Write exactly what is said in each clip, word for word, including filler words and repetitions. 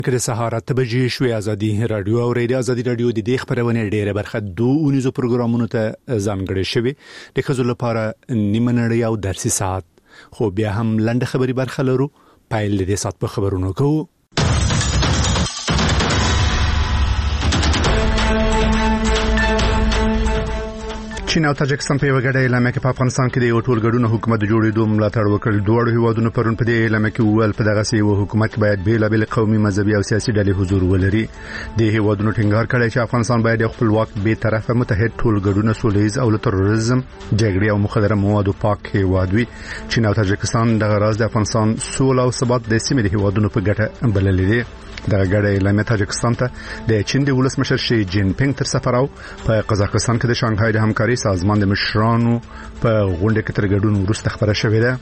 کله سهار اته بجې شوې ازادي رادیو او ریډیو ازادي رادیو د دې خبرونه ډېره برخه دوه اونیزو پروګرامونو ته ځانګړې شوې د خزو لپاره نیمه نړۍ او درسي ساعت خو بیا هم لنډه خبري برخه لرو پایل دې سات په خبرونو کوو. چین او تاجکستان په وګړه اعلان کې په افغانستان کې د یو ټول ګډون حکومت جوړېدو ملاتړ وکړ. دوه هیوادونو پرون په دې اعلان کې وویل په دغه سیمه حکومت باید بیلابل قومي مذهبي او سیاسي ډلې حضور ولري. د هیوادونو ټینګار کړی چې افغانستان باید خپلواک به طرفه متحد ټول ګډون سولېز او تروریزم جګړې او مخدره موادو پاک هیواد وي. چین او تاجکستان دغه راز د افغانستان سوله او ثبات د سیمې د هیوادونو په ګټه بللې دي. دغه ګډه اعلان تاجکستان ته د چین د ولسمشر شي جین پینګ تر سفر او په قزاقستان کې د شانګهای د همکاري سازمان د مشرانو په غونډه کې تر ګډون وروسته خبره شوې ده.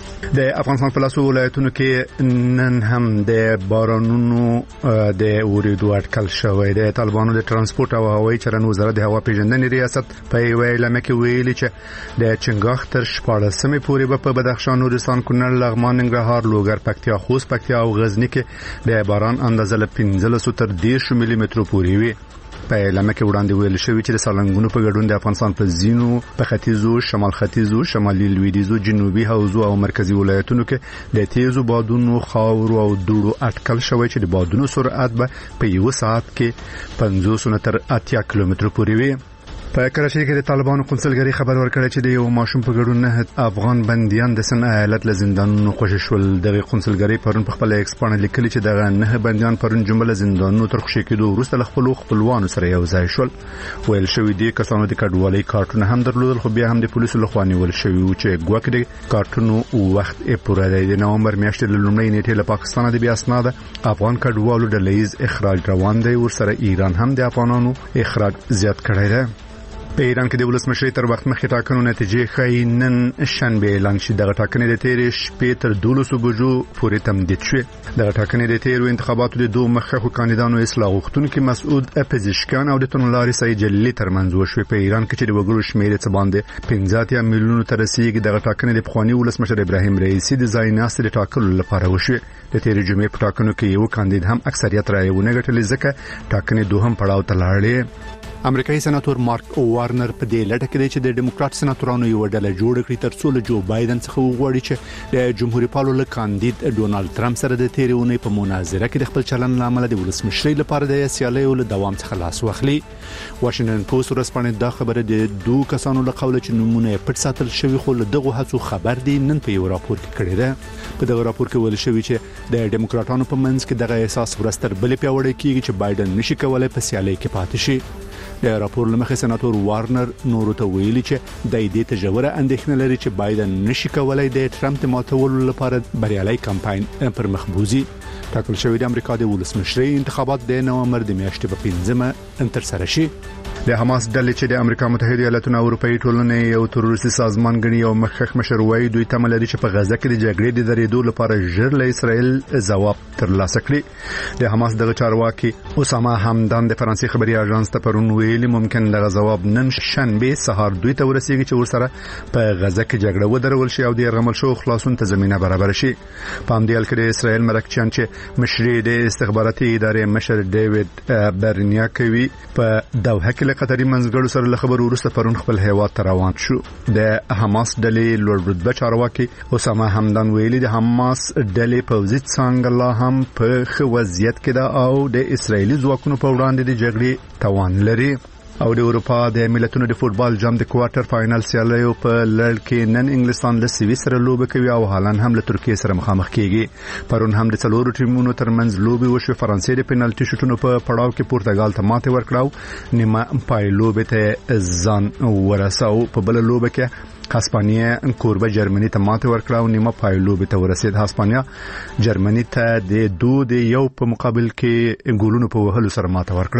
د افغانستان په لاسو ولایتونو کې نن هم د بارانونو د اوریدو اټکل شوی دی. طالبانو د ترانسپورت او هوایي چلند وزارت د هوا پیژندنې ریاست په یو اعلان کې ویلي چې د چنګاښ تر شپاړسمې پورې په بدخشان، نورستان، کونړ، لغمان، ننګرهار، لوګر، پکتیا، خوست، پکتیا او غزنی کې د باران اندازه له پنځلس تر دېرش ملي مترو پورې وي. په اعلان کې وړاندې ویل شوی چې د سالنګونو په ګډون د افغانستان په زینو په ختیځو، شمال ختیځو، شمالي لویدیځو، جنوبي حوزو او مرکزی ولایتونو کې د تیزو بادونو، خاورو او دوړو اټکل شوی چې د بادونو سرعت به په یو ساعت کې پنځوس تر اتیا کیلومتر پورې وي. په کراچۍ کې د طالبانو قونسلګری خبر ورکړی چې د یو ماشوم په ګډون نه افغان بنديان د سن ایالت له زندانونو خوشی شول. دغه قونسلګری پرون په خپل ایکس باندې لیکلي چې دغه نه بنديان پرون جمله زندانونو تر خوشی کېدو وروسته له خپل خپلوانو سره یو ځای شول. ویل شوی دی کسانو د کډوالۍ کارتونه هم درلودل خو بیا هم د پولیسو لخوا نیول شوی و چې ګواک د کارتونو وخت یې پوره دی. د نومبر میاشتې له لومړۍ نیټې له پاکستان د بیا اسناد افغان کډوالو د لیز اخراج روان دی. ورسره ایران هم د افغانانو اخراج زیات کړی دی. په ایران کې د ولسمشر تر وخت مخکې ټاکنو نتیجې ښایي نن شنبه اعلان شي. دغه ټاکنې د تیرې شپې تر دولسو بجو پورې تمدید شوې. دغه ټاکنې د تیرو انتخاباتو د دوه مخکښو کاندیدانو اصلاح غوښتونکي مسعود پزشکیان او د تونلاري سعید جلیلي ترمنځ وشوې. په ایران کې چې د وګړو شمېر څه باندې پنځه میلیونو ته رسیدي. دغه ټاکنې د پخوانی ولسمشر ابراهیم رئیسي د ځای ناست د ټاکلو لپاره وشوې. د تیرې جمعې په ټاکنو کې یو کاندید هم اکثریت رایې ونه ګټلې ځکه ټاکنې دوهم پړاو ته لاړې. امریکایي سناتور مارک وارنر په دې لټه کې چې د ډیموکرات سناتورانو یو ډله جوړ کړي تر څو له جو بایدن څخه وغواړي چې د جمهوریت پالو له کاندید ډونالد ټرمپ سره د تیرونې په مناظره کې د خپل چلن لامل د ولسمشرۍ لپاره د سیالیو له دوام څخه لاس واخلي. واشنگټن پوسټ ورسپانې دا خبره د دوه کسانو له قوله چې نمونه پټ ساتل شوی خو له دغه هڅو خبر دي نن په یو راپور کې کړی ده. په دغه راپور کې ویل شوی چې د ډیموکراتانو په منځ کې دغه احساس ورستر بل پیوړی کیږي چې بایدن نشي کولای په سیالۍ کې پاتې شي. د راپور لمخې سناتور وارنر نورو ته ویلي چې د دې تجربه اندېښنه لري چې بایدن نشي کولای د ټرمپ د ماتولو لپاره بریالي کمپاین پر مخ بوزي. ټاکل شوی د امریکا د ولسمشرۍ انتخابات د نومبر د میاشتې په پنځمه ترسره شي. د حماس ډلې چې د امریکا متحده ایالاتونو او اروپאי ټولنې یو تروریستي سازمان ګڼي او مخکښ مشر وایي دوی تمه لري چې په غزه کې د جګړې د درېدو لپاره ژر له اسرائیل ځواب ترلاسه کړي. د حماس دغه چارواکي اسامه حمدان د فرانسې خبري اژانس ته پرون ویلي ممکن دغه ځواب نن شنبه سهار دوی ته ورسیږي چې ورسره په غزه کې جګړه ودرول شي او د یرغمل شو خلاصون ته زمينه برابر شي. په همدې حال کې د اسرائیل مرکچیان چې مشري د استخباراتي ادارې مشر ډیوډ برنیا کوي په دوحه کې قطري منځګړو سره له خبرو وروسته پرون خپل هیواد ته روان شو. د حماس ډلې لوړ رتبه چارواکي اسامه حمدان ویلي د حماس ډلې پوځي څنګه لا هم په ښه وضعیت کې ده او د اسرایلی ځواکونو په وړاندې د جګړې توان لري. او د اروپا د ملتونو د فوتبال جام د کوارټر فائنل سیالیو په لړ کې نن انګلستان له سویس سره لوبه کوي او هالند هم له ترکیه سره مخامخ کیږي. پرون هم د څلورو ټیمونو ترمنځ لوبي وشو. فرانسې د پینالټي شوټونو په پړاو کې پرتګال ته ماته ورکړاو. نیمه پای لوبه ته ځان ورساو. په بل لوبه کې هسپانیا کوربه جرمني ته ماته ورکړه او نیمه پای لوبه ته ورسید. هسپانیا جرمني ته د دوه د یو په مقابل کې ګولونو په وهلو سره ماته ورکړه.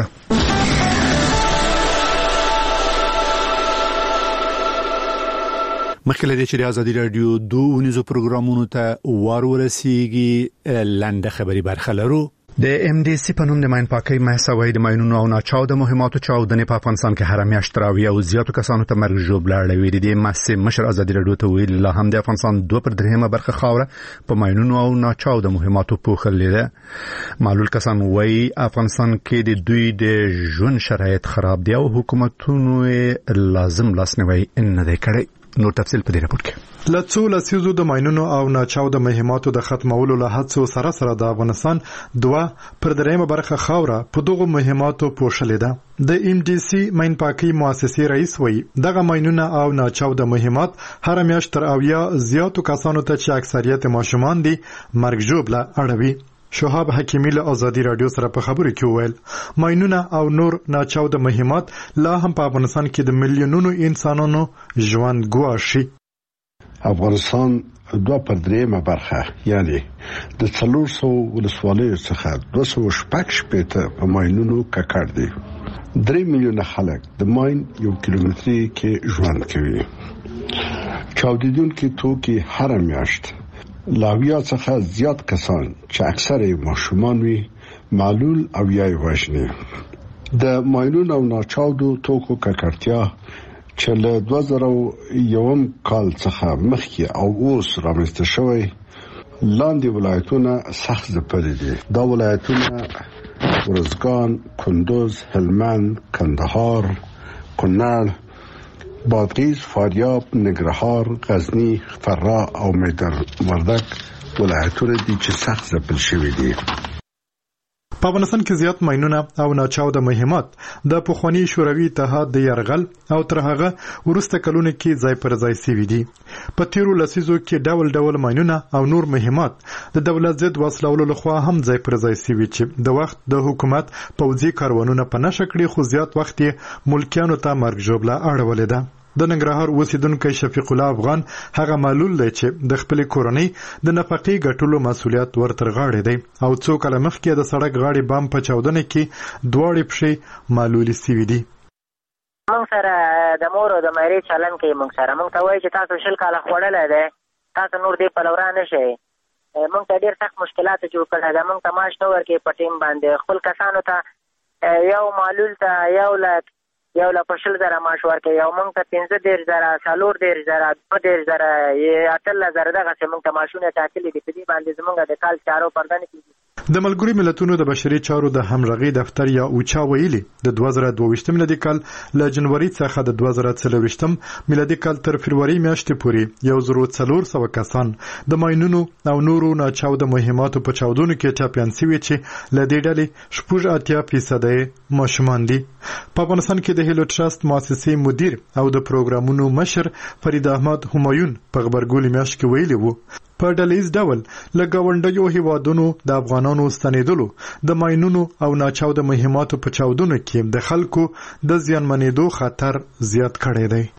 مخکې له دې چې د ازادي رادیو دوه ونیزو پروګرامونو ته وار ورسیږي لنډه خبري برخه لرو. د ام ډي سي په نوم د ماین پاکۍ محصه وای د ماینونو او ناچاو د مهماتو چاودنې په افغانستان کې هر میاشت راوي او زیاتو کسانو ته مرګ ژوبله اړوي. د محصه مشر ازادي رادیو ته ویل لا هم د افغانستان دوه پر درېمه برخه خاوره په ماینونو او ناچاو د مهماتو پوښلې ده. معلول کسان وای افغانستان کې د دوی د ژوند شرایط خراب دي او حکومتونو لازم لاسنیوي نه دی کړی. نور تفصیل په دې راپور کې. لڅو لسیزو د ماینونو او ناچاو د مهماتو د ختمولو له هڅو سره سره د افغانستان دوه پر درېمه برخه خاوره په دغه مهماتو پوښلې ده. د ام ډي سي ماین پاکۍ مؤسسې رئیس وایي دغه ماینونه او ناچاو د مهمات هر میاشت تر اویا زیاتو کسانو ته چې اکثریت ماشومان دي مرګ ژوبله اړوي. شهاب حکیمی له ازادي رادیو سره په خبرو کې وویل ماینونه او نور ناچاو د مهمات لا هم په افغانستان کې د میلیونونو انسانانو ژوند ګواښي. افغانستان دوه پر درېمه برخه یعنی د څلور سوه ولسوالیو څخه دوه سوه شپږ شپېته په ماینونو ککړ دي. درې میلیونه خلک د ماین یو کیلومتري کې ژوند کوي. چاودیدونکي توکي هر میاشت لاویا څخه زیات کسان چې اکثر ماشومان وي معلول او یا وژني. د ماینونو او ناچاودو توکو ککړتیا چې له دوه زره یو کال څخه مخکې او اوس رامنځته شوی لاندې ولایتونه سخت ځپلي دي. دا ولایتونه ارزګان، کندوز، هلمند، کندهار، کونړ، بادغیس، فاریاب، ننګرهار، غزنی، فراه او میدان وردک ولایتونه دي چې سخت ځپل شوي دي. په افغانستان کې زیات ماینونه او ناچاو د مهمات د پخوانی شوروي اتحاد د یرغل او تر هغه وروسته کلونو کې ځای پر ځای سوي دي. په تیرو لسیزو کې ډول ډول ماینونه او نور مهمات د دولت ضد وسلولو لخوا هم ځای پر ځای سوي چې د وخت د حکومت پوځي کاروانونه په نشه کړي خو زیات وخت یې ملکیانو ته مرګ ژوبله اړولې ده. د ننګرهار اوسیدونکو شفیق الله افغان هغه معلول دی چې د خپل کورنۍ د نفقې ګټلو مسولیت ورتر غاړي دی او څو کله مخکې د سړک غاړي بام په چاودنه کې دواړې پښې معلولې سوي دي. موږ سره د مور او د مېرې چلن کې موږ سره موږ ته وایي چې تاسو شل کاله خوړلې ده تاسو نور دې په لورا نشئ. موږ ته ډېر سخت مشکلات جوړ کړل ده. موږ ته معاش نه ورکوي په ټیم باندې. خپل کسانو ته یو معلول ته یو لک یو لا پښل زره معاش ورکوي او موږ ته پنځه دېرش زره څلور دېرش زره دوه دېرش زره اتلس زره دغسې موږ ته معاشونه ټاکلي دي. په دې باندې زموږ د کال چارو پرده نه کېږي. د ملګري ملتونو د بشري چارو د همغږي دفتر یا اوچا ویلي د دوه زره دوه ویشت میلادي کال له جنوري څخه د دوه زره څلور میلادي کال تر فروری میاشتې پورې یو زر څلور سوه کسان د ماینونو او نورو ناچاو د مهماتو په چاودنو کې ټاپیان سوي چې له دې ډلې شپږ اتیا فیصد یې ماشومان دي. په افغانستان کې د هیلو ټرست مؤسسې مدیر او د پروګرامونو مشر فرید احمد همایون په خبرګولي میاشت کې ویلي وو په ډلهیز ډول له ګاونډیو هیوادونو د افغانانو ستنېدلو د ماینونو او ناچاو د مهماتو په چاودنو کې د خلکو د زیانمنېدو خطر زیات کړی دی.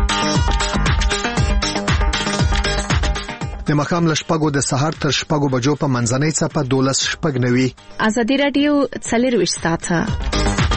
د مخام لشپګو د سحر تر شپګو بجو په منځنۍ څپه دولس شپږ نوي. ازادي رادیو څلور ساعته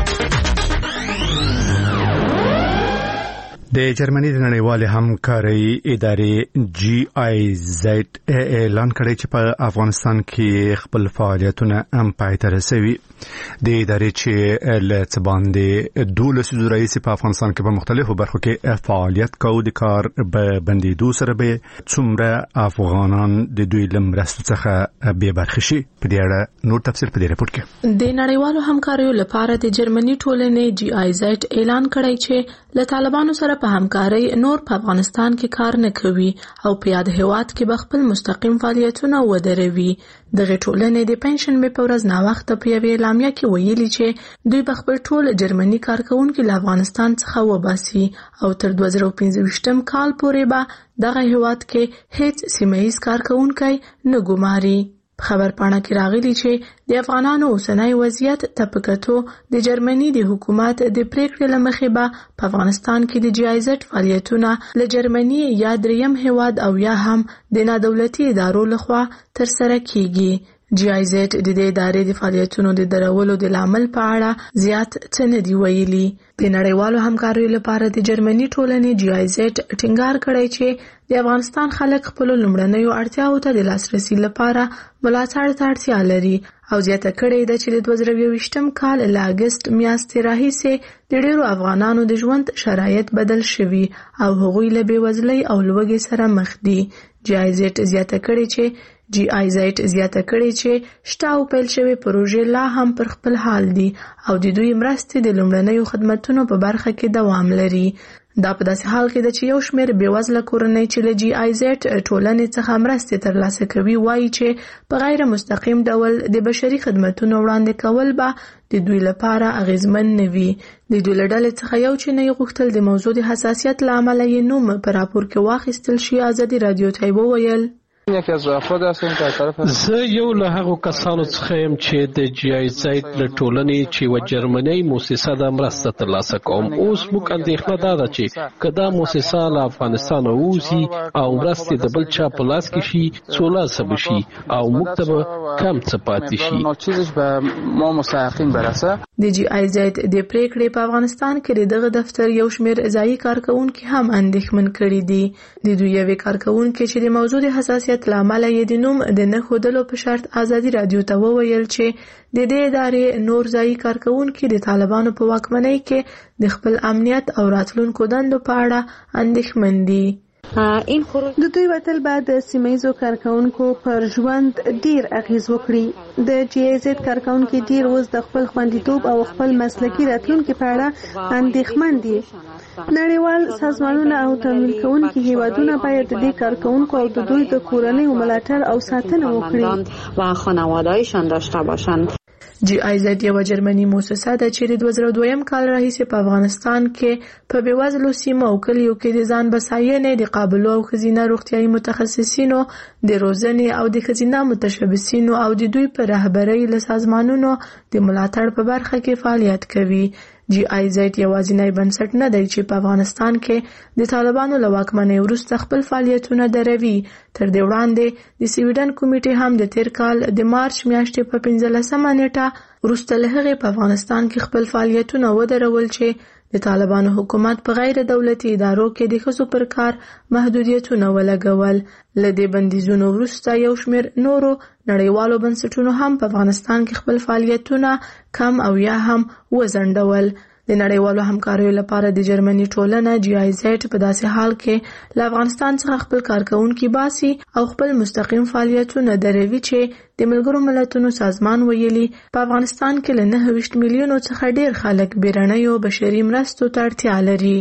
د جرمني د نړیوال همکاري ادارې جی آی زد اعلان کړی چې په افغانستان کې خپل فعالیتونه هم پای ته رسوي. د ادارې چې له باندې دولس رئیس په افغانستان کې په مختلفو برخو کې فعالیت کوي د کار به بندیدو سره به څومره افغانان د دوی لمرستو څخه به برخه شي. په دې اړه نور تفصیل په دې راپور کې. د نړیوالو همکاریو لپاره د جرمني ټولنې جی آی زد اعلان کړی چې له طالبانو سره په همکاري نور په افغانستان کې کار نه کوي او په یاد هیواد کې به خپل مستقیم فعالیتونه ودروي. دغه ټولنې د پنشن مې په ورځ نا وخت په یوه اعلامیه کې ویلي چې دوی په خپل ټول جرمني کارکونکو له افغانستان څخه وباسي او تر دوه زره پنځه کال پورې به دغه هیواد کې هیڅ سیمه‌ییز کارکونکی نه ګماري. خبر پاڼه کې راغلی چې د افغانانو اوسنۍ وضعیت ته په کتو د جرمني د حکومت د پریکړې له مخې به په افغانستان کې د جی آی زد فعالیتونه له جرمني یا دریم هیواد او یا هم د نادولتي ادارو لخوا ترسره کیږي. جی آی زیډ د دې ادارې د فعالیتونو د درولو د لامل په اړه زیات څه نه دی ویلي. د نړیوالو همکاریو لپاره د جرمني ټولنې جی آی زیډ ټینګار کړی چې د افغانستان خلک خپل لومړنیو اړتیاوو ته د لاسرسي لپاره ملاتړ ته اړتیا لري او زیاته کړې ده چې د دوه زره یوویشتم کال له اګست میاشتې راهیسې د ډېرو افغانانو د ژوند شرایط بدل شوي او هغوی له بېوزلۍ او لوږې سره مخ دي. جی آی زیډ زیاته کړې چې جی آی زیډ زیاته کړې چې شته او پیل شوې پروژې لا هم پر خپل حال دي او د دوی مرستې د لومړنیو خدمتونو په برخه کې دوام لري. دا په داسې حال کې ده چې یو شمېر بېوزله کورنۍ چې له جی آی زیډ ټولنې څخه مرستې ترلاسه کوي وایي چې په غیر مستقیم ډول د بشري خدمتونو وړاندې کول به د دوی لپاره اغیزمن نه وي. د دوی له ډلې څخه یو چې نه یې غوښتل د موضوع د حساسیت له امله یې نوم په راپور کې واخیستل شي. ازادي راډیو ته یې وویل یکی از افراد هستم که از طرف زه یو له هغو کسانو څخه یم چې د جی آی زیډ له ټولنې چې یوه جرمنۍ موسسه ده مرسته ترلاسه کوم. اوس موږ اندېښنه دا ده چې که دا موسسه له افغانستانه ووځي او مرستې د بل چا په لاس کې شي څولاسه به شي او موږ ته به کم څه پاتې شي. چیزش به ما مستحقین برسه. د جی آی زیډ د پریکړې په افغانستان کې د دغه دفتر یو شمېر ځایي کارکونکي هم اندېښمن کړي دي. د دوی یوې کارکونکي چې د موضوع د حساسیت له امله یې د نوم د نه ښودلو په شرط ازادي راډیو ته وویل چې د دې ادارې نور ځایي کارکونکي د طالبانو په واکمنۍ کې د خپل امنیت او راتلونکو دندو په اړه اندېښمن دي. د دوی وتل به د سیمه‌ییزو کارکونکو پر ژوند ډیر اغیز وکړي. د جی آی زیډ کارکونکي ډیر اوس د خپل خوندیتوب او خپل مسلکي راتلونکي په اړه اندېښمن دي. نړیوال سازمانونه او تمویل کوونکي هیوادونه باید د دې کارکونکو او د دوی د کورنیو ملاتړ او ساتنه وکړي و خانواده‌هایشان داشته باشند. جی آی زیډ یوه جرمني موسسه ده چې د دوه زره دویم کال راهیسې په افغانستان کې په بېوزلو سیمو او کلیو کې د ځان بساینې د قابلو او ښځینه روغتیایي متخصصینو د روزنې او د ښځینه متشبثینو او د دوی په رهبرۍ له سازمانونو د ملاتړ په برخه کې فعالیت کوي. جی آی زیډ یوازینی بنسټ نه دی چې په افغانستان کې د طالبانو له واکمنۍ وروسته خپل فعالیتونه دروي. تر دې وړاندې د سویډن کمیټې هم د تیر کال د مارچ میاشتې په پنځلسمه نیټه وروسته له هغې په افغانستان کې خپل فعالیتونه ودرول چې د طالبانو حکومت په غیر دولتي ادارو کې د ښځو پر کار محدودیتونه ولګول. له دې بندیزونو وروسته یو شمېر نورو نړیوالو بنسټونو هم په افغانستان کې خپل فعالیتونه کم او یا هم وځنډول. د نړیوالو همکاریو لپاره د جرمني ټولنه جی آی زیډ په داسې حال کې له افغانستان څخه خپل کارکونکي باسي او خپل مستقیم فعالیتونه دروي چې د ملګرو ملتونو سازمان ویلي په افغانستان کې له نهه ویشت میلیونو څخه ډیر خلک بیرنیو بشري مرستو ته اړتیا لري.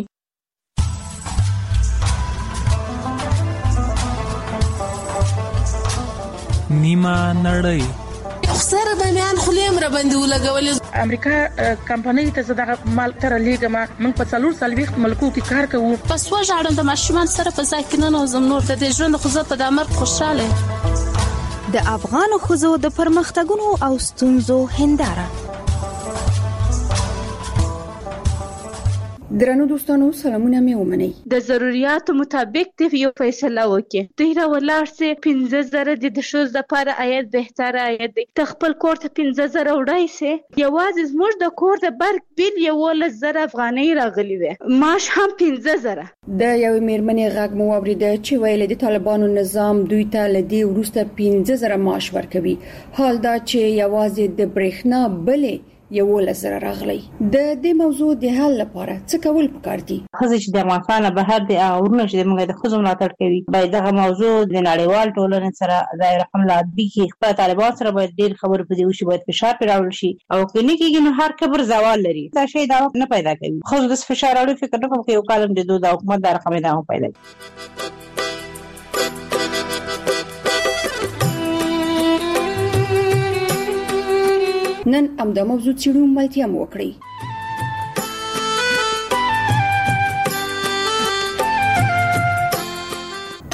نیمه نړۍ سره د میان خلیم را باندې ولګولې. امریکا کمپنۍ ته زړه مال تر لیګه ما موږ په څلور سلويخت ملکو کې کار کوو. پس وژاړم د ماشومان سره په ځای کې نه نوزم نور د ژوند خو زه په د امر خوشاله. د افغان خزو د پرمختګونو او ستونزو هنداره. درنو دوستانو سلامونه مې ومنئ. د ضرورتو مطابق د یو فیصله وکړي. دوی را ولاړ سي پنځه زره د شوز د لپاره آیت بهتره آیت دی. ته خپل کور ته پنځه زره وړای سي. یوازې زموږ د کور د برق بیل یوولس زره افغانۍ راغلي وي. معاش هم پنځه زره. د یوې میرمنې غږ مو واورېده چې ویل د طالبانو نظام دوی ته له دې وروسته پنځه زره معاش ورکوي. حال دا چې یوازې د برېښنا بلې یوولس زره راغلی. د دې موضوع د حل لپاره څه کول پکار دي؟ ښځې چې د افغانستان نه بهر دي او ورونه چې موږ د ښځو ملاتړ کوي باید دغه موضوع د نړیوال ټولنې سره ظاهر حمله کړي. خپل طالبان سره باید ډېر خبرې په دې وشي، باید فشار پرې راوړل شي او که نه کېږي نو هر کبر زوال لري. دا شی دا وخت نه پیدا کوي. ښځو داسې فشار راوړي فکر نه کوم چې یو کال هم د دوی د حکومت دا رقم ادامه پیدا کوي. نن همدا موضوع څېړو ملتیا مو وکړئ.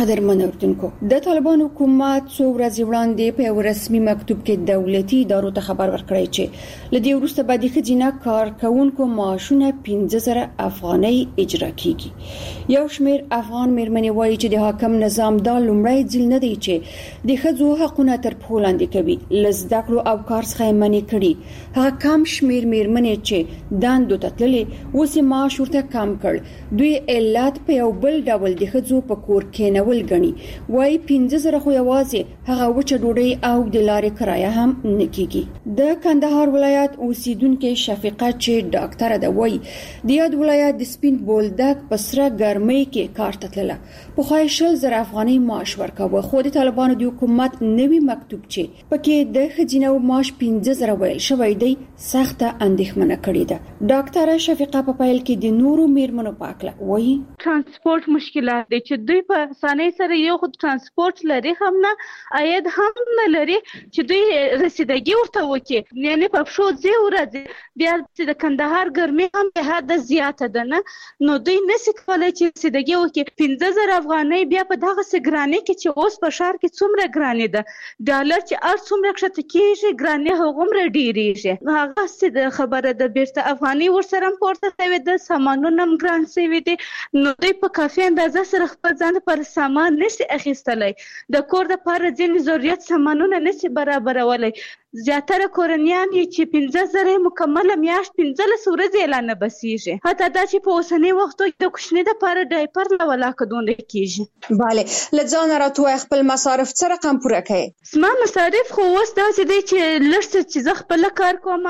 قدرمن اردوونکو د طالبان حکومت څو ورځې وړاندې په یو رسمي مکتوب کې دولتي ادارو ته خبر ورکړی چې لدی وروسته به د خځینه کارکونکو معاشونه پنځه زره افغانۍ اجرا کیږي. یو شمېر افغان میرمنې وایي چې د حاکم نظام دا لومړی ځل نه دی چې د ښځو حقونه تر پښو لاندې کوي. لزده کړو او کار څخه منې کړي. هغه کم شمېر میرمنې چې دندو ته تللې اوس معاش ورته کم کړ. دوی علت په یو بل ډول د ښځو په کور کېنول غني. وای پنځه زره خو یوازې هغه وچه ډوډۍ او د لارې کرایه هم نکېږي. د کندهار ولایت اوسیدونکو شفیقه چې ډاکټر ده وای د یاد ولایت د سپین بولدک په سره ګرمۍ کې کار ته تلله. په خای شل زره افغانۍ معاش ورکاوه. خو د طالبانو د حکومت نوي مکتوب چې پکې د خځینو معاش پنځه زره ویل شوی دی سخته اندېښمنه کړې ده. ډاکټر شفیقه په پیل کې د نورو میرمنو پاکله وای ترانسپورت مشکلات دي چې دوی په اسانۍ سره یو خود ترانسپورت لري هم نه عاید هم نه لري چې دوی رسیدګي ورته وکړي. یعنی په پښو ځي ورځي بیا چې د کندهار ګرمي هم به حد زیاته ده نه نو دوی نشي کولای چې رسیدګي وکړي. پنځه زره افغانۍ بیا په دغه سګراني کې چې اوس په شهر کې څومره ګراني ده ډالر چې ار څومره کښته کېږي ګراني هغومره ډیریږي. هغه څه خبره ده بیرته افغاني ورسره پورته شوی د سامانونو هم ګران شوی دي نو دوی په کافي اندازه سره خپل ځان پر سامان نشي اخیستلای. د کور د لپاره ځینې ضرورت سامانونه نشي برابرولای. زیاتره کورنیان چې پنځه زره مکمله میاشت پنځلس ورځې اعلان بسیږي. حتی دا چې په اوسنی وخت کې د کوچني د لپاره ډایپر لا ولاکه دونه کیږي. bale لځان راته خپل مصارف څه رقم پوره کړي؟ ما مصارف خو اوس داسې دي چې لږ چې زه خپل کار کوم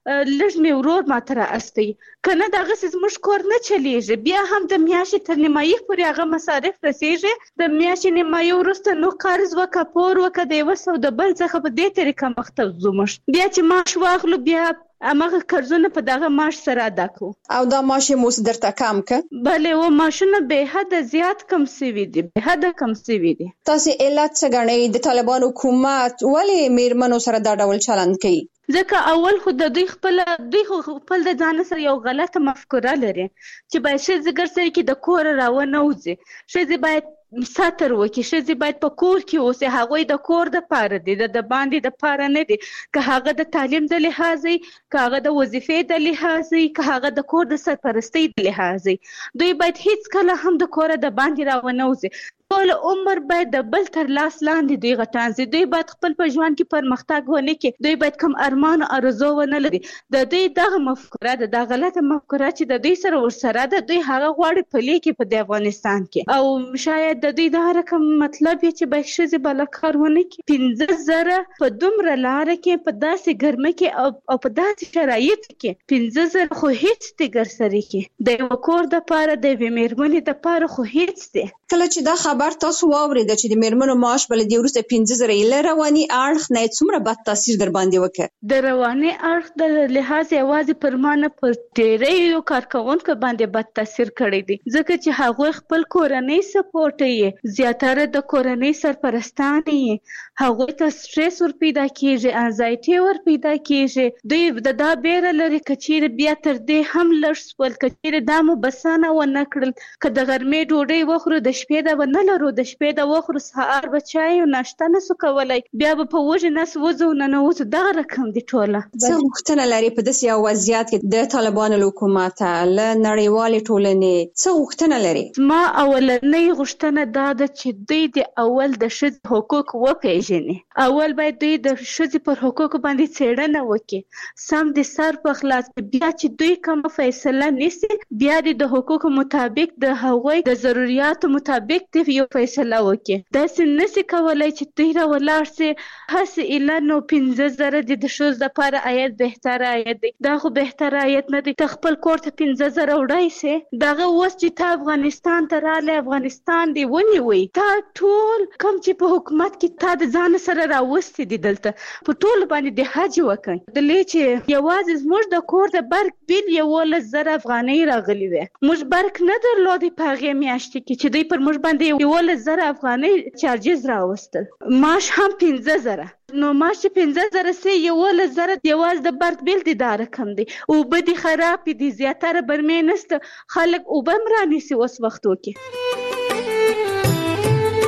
لږ مې ورور ما تر استي کنه دغه زموږ کور نه چلیږي. بیا هم د میاشتې تر نیمایي پورې هغه مصارف رسیږي. د میاشتې نیمایي وروسته نو قرض وکړه پور وکړه د یو څه د بل څخه په دې طریقه مخته ځو. موږ بیا چې معاش واخلو بیا امغه قرضونه په دغه معاش سره ادا کوو. او دا معاش مو درته کم ک؟ بله و معاشونه به حد زیات کم سوي دي به حد کم سوي دي. تاسو علت څه غنئ د طالبان حکومت ولی میرمنو سره دا ډول چلند کوي؟ ځکه اول خو د دوی خپل دوی خپل د ځان سره یو غلطه مفکوره لري چې باید ښځې ګرځي کې د کور راونه وځي. ښځې باید ساتر وکړي. ښځې باید په کور کې اوسي. هغوی د کور د پاره دي د باندې د پاره نه دي. که هغه د تعلیم د لحاظي که هغه د وظیفې د لحاظي که هغه د کور د سرپرستۍ د لحاظي دوی باید هیڅ کله هم د کور د باندې راونه وځي. ټول عمر باید د بل تر لاس لاندې دوی غټان سي. دوی باید خپل په ژوند کې پرمختګ ونه کړي. دوی باید کوم ارمان او ارزو ونه لري. د دوی دغه مفکوره ده د غلطه مفکوره چې د دوی سره ورسره ده دوی هغه غواړي پلي کې په افغانستان کې او شاید د دوی د رقم مطلب چې به ښځې بل کار ونه کړي. پنځه زره په دومره لار کې په داسې ګرمه کې او په داسې شرایط کې پنځه زره خو هیڅ دي ګرسري کې د یو کور د پاره د میرمنې د پاره خو هیڅ دي. کله چې دا خبر تاسو واورید چې د میرمنو معاش بل دی ورسته پنځه زره یې رواني اړخ نه څومره بد تاثیر در باندې وکړ؟ د رواني اړخ د لحاظ یوازې پرمانه پر ډېرې یو کارکونکو باندې بد تاثیر کړی دی ځکه چې هغه خپل کورنۍ سپورټ یې زیاتره د کورنۍ سرپرستان یې هغه ته سټرس ور پیدا کیږي انزایټي ور پیدا کیږي. دوی د دا بیره لري کچیر بیا تر دې هم لږ سول کچیر دمو بسانه و نکړل که د غرمې ډوډۍ وخورو د شپې دا ونه لرو د شپې دا وخورو سهار به چای او ناشته نسو کولای بیا به په وجه نس وځو نه نه وځو دا رقم دی ټوله. څه غوښتنه لري په داسې یو وضعیت کې د طالبانو حکومت له نړیوالې ټولنې څه غوښتنه لري؟ ما اولنۍ غوښتنه دا ده چې دوی د اول د ښځو حقوق وپیژني. اول باید دوی د ښځې پر حقوقو باندې څېړنه وکړي سم د سر په خلاص بیا چې دوی کوم فیصله نیسي بیا د حقوقو مطابق د هغوی د ضرورت مطابق دی یو فیصله وکړي. داسې نشي کولای چې دوی را ولاړ سي هسې اعلان نو پنځه زره د ښځو لپاره عاید بهتره عاید دی. دا خو بهتره عاید نه دی. ته خپل کور ته پنځه زره وړای سي دغه اوس چې ته افغانستان ته راغلی افغانستان دی ونیوي تا ټول کوم چې په حکومت کې تا د ځان سره راوستي دي دلته په ټول باندې د حج وکړي دلې چې یوازې زموږ د کور د برق بیل یولس زره افغانۍ راغلي وي. موږ برق نه درلودی په هغې میاشتې کې چې دوی پر موږ باندې یولس زره افغانۍ چارجز راوستل. معاش هم پنځه زره نو معاش پنځه زره سي یولس زره یوازې د برق بیل دي دا رقم دی. اوبه دي خراب دي زیاتره برمې نسته خلک اوبه هم رانیسي اوس وختو کې.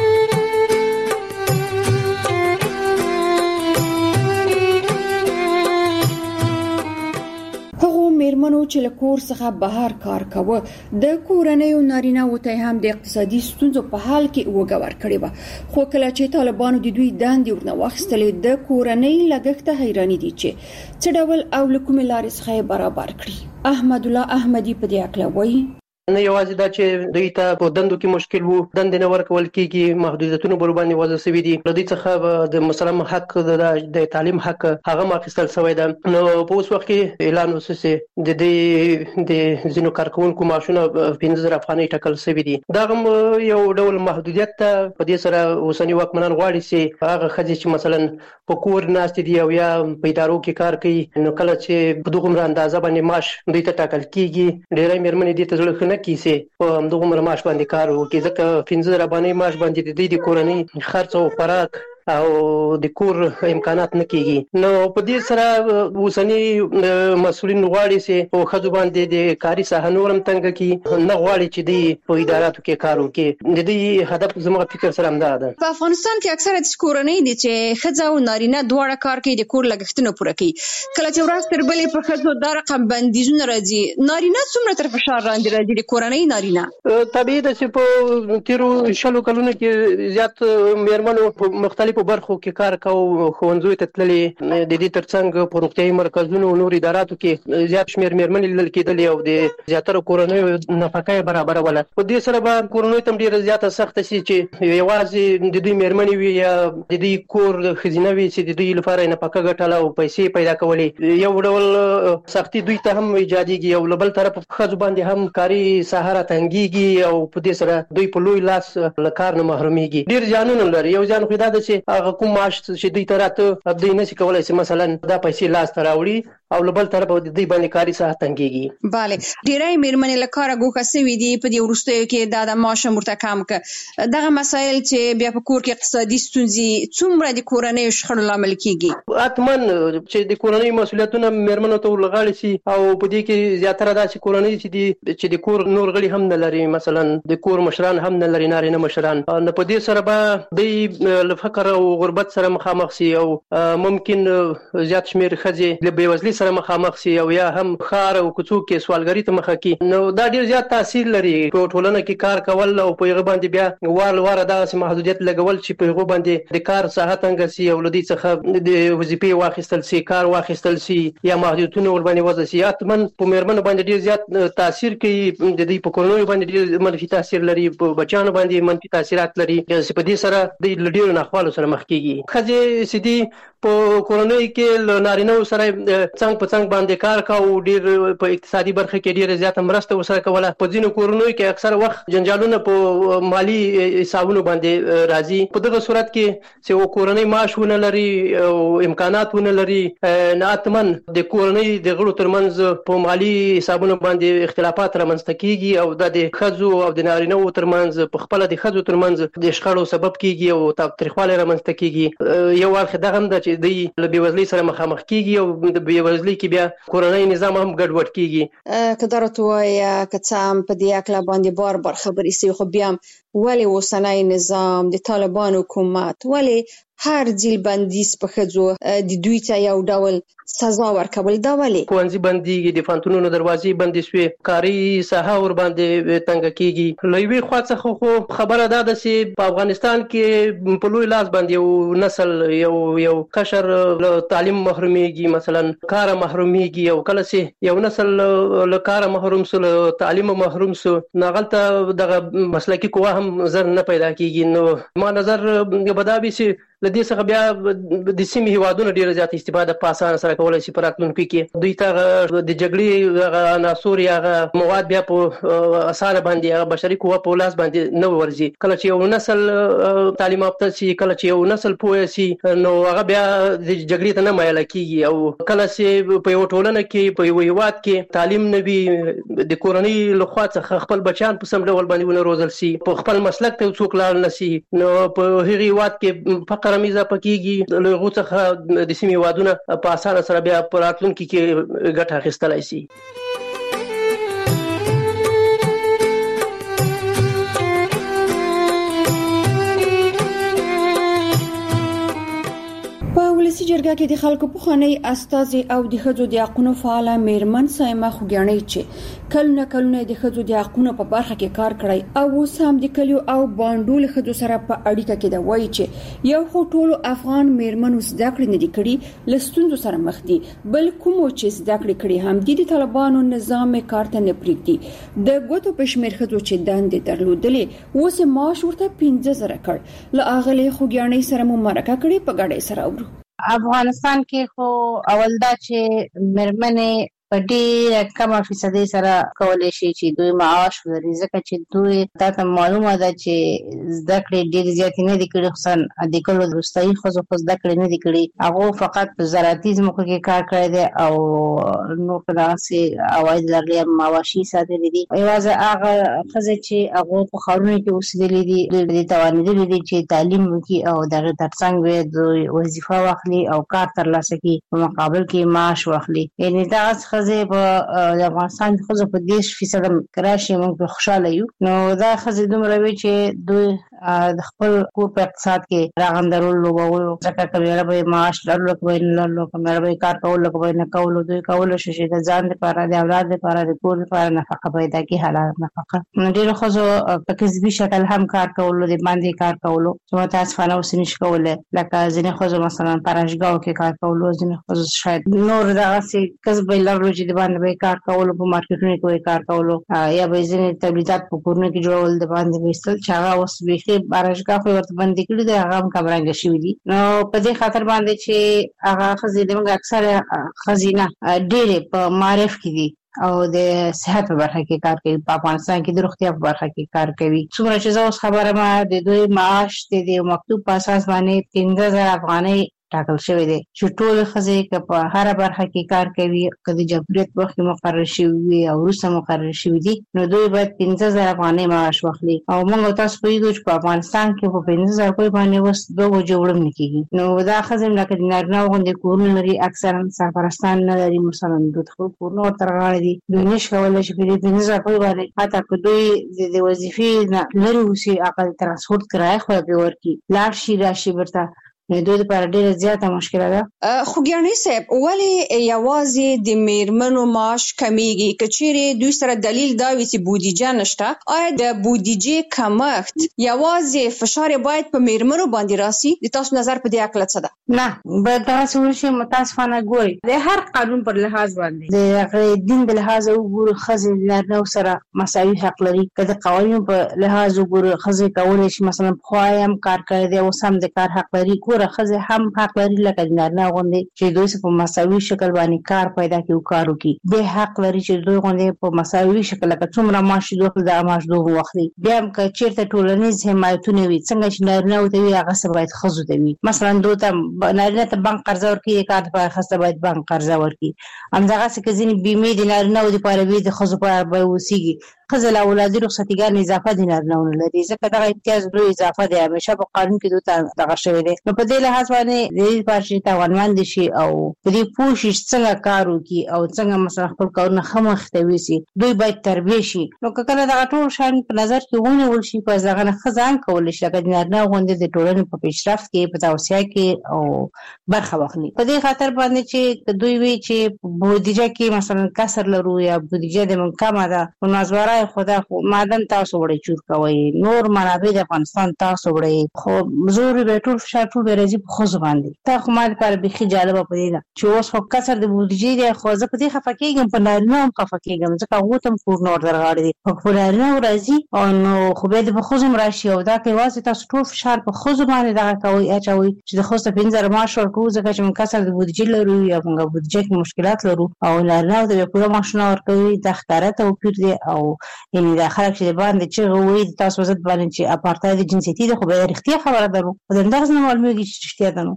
میرمنو چې له کور څخه بهر کار کوي د کورنۍ نارینه وته هم د اقتصادي ستونزو په حال کې وګور کړي و خو کله چې طالبانو د دوی داندې ورنه واخیستلې د کورنۍ لګښت حیرانی دي چې څه ډول او لکوم لارې څخه برابر کړي. احمد الله احمدی په دې اړه وایي نه یوازې دا چې دوی ته په دندو کې مشکل وو دند نه ورکول کیږي محدودیتونه بر باندې وضع شوی دي د دې څخه د مسلم حق د تعلیم حق هغه ماخستل شوی ده نو په اوس وخت کې اعلان وسوسه د دې د زینو کارکونکو معاشونه پنځه زره افغانۍ ټاکل شوی دي دا هم یو ډول محدودیت ته په دې سره اوسنی واکمنان غواړي چې هغه خځې چې مثلا په کور ناست دي او یا په ادارو کې کار کوي نو کله چې په دغه اندازه باندې معاش دوی ته ټاکل کیږي ډېرې مېرمنې دي ته ځل کیسه په همدغه معاش باندې کار وکړي ځکه پنځه زره باندې معاش باندې د دې کورنۍ خرڅ او خوراک او د کور امکانات نه کیږي نو په دې سره اوسنی مسؤلین غواړي چې په خځو باندې د کاري ساحه نورم تنګ کی نه غواړي چې د په اداراتو کې کار وکړي د دې هدف زموږ فکر سره همدا ده. په افغانستان کې اکثره د کورنۍ دي چې خځه او نارینه دواړه کار کوي د کور لګښتونه پوره کوي کله چې ورځ تر بلې په خځو دا رقم بندیزونه راځي نارینه څومره تر فشار لاندې راځي د کورنۍ نارینه طبیعي ده چې په تیرو شلو کلونو کې زیات میرمنو په مختلفو برخو کې کار کوي ښوونځیو ته تللې د دې ترڅنګ په روغتیايي مرکزونو او نور اداراتو کې زیات شمېر میرمنې لیدل کېدلې او د زیاتره کورنیو نفقه برابروله په دې سره به کورنیو ته ډېره زیاته سخته شي چې یوازې د دوی میرمنې وي یا د دوی کور ښځینه وي چې د دوی لپاره یې نفقه ګټله او پیسې پیدا کولې یو ډول سختي دوی ته هم ایجادېږي او له بل طرفه ښځو باندې هم کاري ساحه راتنګېږي او په دې سره دوی په لوی لاس له کار نه محرومېږي ډېر زیانونه لري یو زیان خو دا ده چې هغه کوم معاش چې دوی ته راته دوی نشي کولای چې مثلا دا پیسې لاس ته راوړي او له بل طرفه د دوی باندې کاري ساحه تنګېږي. bale ډېرې میرمنې له کاره ګوښه سوي دي په دې وروستیو کې دا د معاش ورته کم کړه دغه مسایل چې بیا په کور کې اقتصادي ستونزې څومره د کورنۍ شخړو لامل کیږي اتمن چې د کورنۍ مسولیتونه میرمنو ته ورغاړي شي او په دې کې زیاتره دا چې کورنۍ چې د چې د کور نور غړي هم نه لري مثلا د کور مشران هم نه لري نارینه مشران نو په دې سره به د فقر او غربت سره مخامخ شي او ممکن زیات شمیر خځې له بیوزلۍ سره مخامخ شي او یا هم خار او کوڅو کې سوالګری ته مخ کی نو دا ډیر زیات تاثیر لري په ټولنه کې کار کول او په هغه باندې بیا وال واره دا سم محدودیت لګول چې په هغه باندې د کار ساحه څنګه سي او لدی څخه د وظیفې واخیستل سي کار واخیستل سي یا محدودیتونه ور باندې وځي سي اتمن په میرمنو باندې ډیر زیات تاثیر کوي د دې په کورنۍ باندې ډیر منفي تاثیر لري په بچانو باندې منفي تاثیرات لري چې په دې سره د لډیرو ناخوالو سره مخ کیږي خځې سدي په کورنۍ کې نارینه سره څنګه په څنګه باندې کار کاوه ډیر په اقتصادي برخه کې ډیره زیاته مرسته وسره کوله په ځینو کورنۍ کې اکثر وخت جنجالونه په مالی حسابونو باندې راځي په دغه صورت کې چې و کورنۍ معاشونه لري او امکاناتونه لري ناتمن د کورنۍ د غړو ترمنځ په مالی حسابونو باندې اختلافات رامنځته کیږي او د خځو او د نارینه ترمنځ په خپل د خځو ترمنځ د شخړو سبب کیږي او تاوتریخوالی رامنځته کیږي یو اړخ دغه هم د چې د بیوزلۍ سره مخامخ کیږي او د بیوزلۍ کې بیا کورنۍ نظام هم ګډوډ کیږي کدارت وایا کڅام په دې اکلا باندې بار بار خبرې سي خو بیا ولی اوسنۍ نظام د طالبان حکومت ولی هر ځل بندیز په خځو د دوی ته یو ډول سزا ورکول دا ولی ښوونځي بنديږي د فانتونونو دروازې بندې شوې کاري ساحه ور باندې تنګ کیږي لوی خوا څخه خو خبره ده چې په افغانستان کې په لوی لاس باندې یو نسل یو یو قشر له تعلیم محروميږي مثلا کار محروميږي او کله چې یو نسل له کار محروم سو له تعلیم محروم سو ناغلته دغه مسلکی قوه هم زر نه پیدا کیږي نو ما نظر بدابي چې لدې څخه بیا د سیمې هیوادونو ډیره زیات استفاده په اسانه سره کولای شي په راتلونکي کې دوی ته د جګړې عناصر یا مواد بیا په اسانه باندې هغه بشري قوه په لاس باندې نه ورځي کله چې یو نسل تعلیم یافته شي کله چې یو نسل پوه شي نو هغه بیا د جګړې ته نه مایل کیږي او کله چې په یو ټولنه کې په یو هیواد کې تعلیم نه وي د کورنۍ لخوا څخه خپل بچیان په سم ډول باندې ونه روزل شي په خپل مسلک ته څوک لاړ نه شي نو په هغه هیواد کې فقر رمیزه پکېږي له هغو څخه د سیمې هیوادونه په اسانه سره بیا په راتلونکي کې ګټه اخیستلی شي. په ولسی جرګه کې د خلکو په خاني استازي او د خځو د حقوقو فعال میرمن سایمه خوګیانې چې کلونه کلونه د خځو د حقوقو په برخه کې کار کړی او اوس هم د کلیو او باندول خځو سره په اړیکه کې دا وایي چې یو خو ټول افغان میرمنو زده کړې نه دي کړې لستوندو سره مخ دي بل کوم چې زده کړې کړې هم د طالبانو نظام کارته نه پریږدي د ګوتو پښمیر خځو چې دندې درلودلې اوس معاش ورته پنځه زره کړ ل اغلی خوګیانې سره مو مرکه کړې په ګډه سره اورو افغانستان کې خو اول دا چې مرمنې په ډېره کمه فیصدي سره کولی شي چې دوی معاش ولري ځکه چې دوی تاسو معلومه ده چې زده کړې ډېرې زیاتې نه دي کړې خصوصا د کلو وروستۍ ښځو خو زده کړې نه دي کړې هغو فقط په زراعتي ځمکو کې کار کړی دی او نور په دغسې عواید لرلي مواشي ساتلي دي یوازې هغه ښځې چې هغو په ښارونو کې اوسېدلي دي دوی توانېدلي دي چې تعلیم وکړي او د هغې ترڅنګ به دوی وظیفه واخلي او کار ترلاسه کړي په مقابل کې معاش واخلي یعنې دغسې ښځې په د افغانستان د ښځو په دېرش فیصده راشي موږ په خوشحاله یو نو دا ښځې دومره وي چې دوی د خپل کور په اقتصاد کې راغندرول لوبولو ځکه که میړه به یې معاش لرلو که به یې نه لرلو که میړه به یې کار کولو که به یې نه کولو دوی کولی شي چې د ځان دپاره د اولاد دپاره د کور دپاره نفقه پیدا کړي حلاله نفقه نو ډېرو ښځو په کسبي شکل هم کار کولو د باندې کار کولو چې متاسفانه اوس نشي کولی لکه ځینې ښځو مثلا په راشګاو کې کار کولو ځینې ښځو شاید نور دغسې کسب به یې لرلو چې د باندې به کار کولو په مارکیټونو کې به کار کولو یا به ځینې تولیدات په کورونو کې جوړول د باندې به ایستل چې هغه اوس بیخي راشګاه خو ورته بندي کړي دي هغه هم کمرنګه شوي دي نو په دې خاطر باندې چې هغه ښځې زموږ اکثره ښځې نه ډېرې په معارف کې دي او د صحت په برخه کې کار کوي په افغانستان کې د روغتیا په برخه کې کار کوي څومره چې زه اوس خبره ما د دوی معاش د مکتوب په اساس باندې پنځه زره افغانۍ ټاکل شوی دی چې ټول ښځې که په هره برخه کې کار کوي که د جمهوریت په وخت کې مقرر شوي وي او وروسته مقرر شوي دي نو دوی باید پنځه زره افغانۍ معاش واخلي او موږ او تاسو پوهېږو چې په افغانستان کې په پنځه زره روپۍ باندې اوس دوه بجې وړم نه کېږي نو دا ښځې لکه د نارینه غوندې کورونه لري اکثرا سرپرستان نه لري مثلا دوی خپل کورونه ورته رغاړی دي دوی نشي کولی چې په دې پنځه زره روپۍ باندې حتی که دوی د وظیفې نه لرې اوسي هغه د ترانسپورټ کرایه خو پرې ورکړي لاړ شي راشي بیرته دوی لپاره ډېره زیاته مشکله ده خوګیانې صاحب ولې یوازې د میرمنو معاش کمیږي که چیرې دوی سره دلیل دا وي چې بودیجه نشته آیا د بودیجې کمښت یوازې فشار باید په میرمنو باندې راسي د تاسو نظر په دې اړه څه ده نه باید دغسې ونشي متاسفانه ګوري د هر قانون پر لحاظ باندې د هغې دین په لحاظ وګورو ښځې د نارینهو سره مساوي حق لري که د قوانینو په لحاظ وګورو ښځې کولی شي مثلا پخوا یې هم کار کړی دی اوس هم د کار حق لري ښځې هم حق لري لکه د نارینه غوندې چې دوی په مساوي شکل باندې کار پیدا کړي او کار وکړي دی حق لري چې دوی غوندې په مساوي شکل لکه څومره معاش دوی خپل دغه معاش دوی واخلي بیا هم که چېرته ټولنیز حمایتونه وي څنګه چې نارینهو ته وي هغسې باید ښځو ته وي مثلا دوی ته نارینه ته بانک قرضه ورکړي د کار دپاره ښځو ته باید بانک قرضه ورکړي همدغسې که ځینې بیمې د نارینهو دپاره وي د ښځو په اړه به اوسېږي ښځې له اولادي رخصتیګانې اضافه د نارینهو نه لري ځکه دغه امتیاز دوی اضافه دی همیشه په قانون کې دوی ته دغه شوی دی نو په دې لحاظ باندې د دې لپاره چې توانمند شي او په دې پوه شي څنګه کار وکړي او څنګه مثلا خپل کارونه ښه مخې ته یوسي دوی باید تربیه شي نو که کله دغه ټول شیان په نظر کې ونیول شي پس دغه نه ښځه هم کولی شي لکه د نارینه غوندې د ټولنې په پیشرفت کې په توسعه کې او برخه واخلي په دې خاطر باندې چې دوی وي چې بودیجه کې مثلا کسر لرو یا بودیجه د من کمه ده نو نازوارای خدا خو معدن تاسو وړئ چور کوئ نور منابع د افغانستان تاسو وړئ خو زور به ټول فشار ټول به راځي په ښځو باندې تا خو ما دپاره بیخي جالبه په دې ده چې اوس خو کسر د بودیجې دی خو زه په دې خفه کېږم په نارینه هم خفه کېږم ځکه هغو ته هم کورونه ورته رغاړي دي خو په نارینهو راځي او نو خو بیا د په ښځو هم راشي او دا که یوازې تاسو ټول فشار په ښځو باندې دغه کوئ اچوئ چې د ښځو ته پنځه زره معاش ورکوو ځکه چې موږ کسر د بودیجې لرو یا موږ بودیجه کې مشکلات لرو او نارینهو ته بیا پوره معاشونه ورکوي دا ښکاره توپیر دی او یعنې دا خلک چې د باندې چغې وایي د تاسو ضد باندې چې اپارتاید جنسیتي ده خو بیا رښتیا خبره ده نو د همدغسې نه معلومېږي چې رښتیا ده نو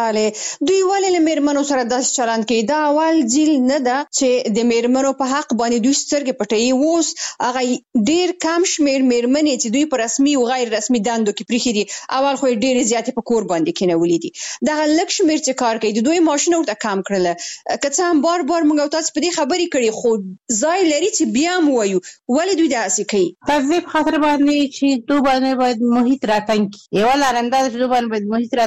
بله دوی ولې له میرمنو سره داسې چلند کوي دا اول ځل نه ده چې د میرمنو په حق باندې دوی سترګې پټوي اوس هغه ډېر کم شمېر میرمنې چې دوی په رسمي او غیر رسمي دندو کې پرېښي دي اول خو یې ډېرې زیاتې په کور باندې کېنولي دي دغه لږ شمېر چې کار کوي د دوی معاشونه ورته کم کړله که څه هم بار بار موږ او تاسو په دې خبرې کړي خو ځای لري چې بیا هم ووایو ولې دوی داسې کوي په دې خاطر باندې چې دوی باندې باید محیط راتنګ کړي یوه لاره همدا ده چې دوی باندې باید محیط راتنګ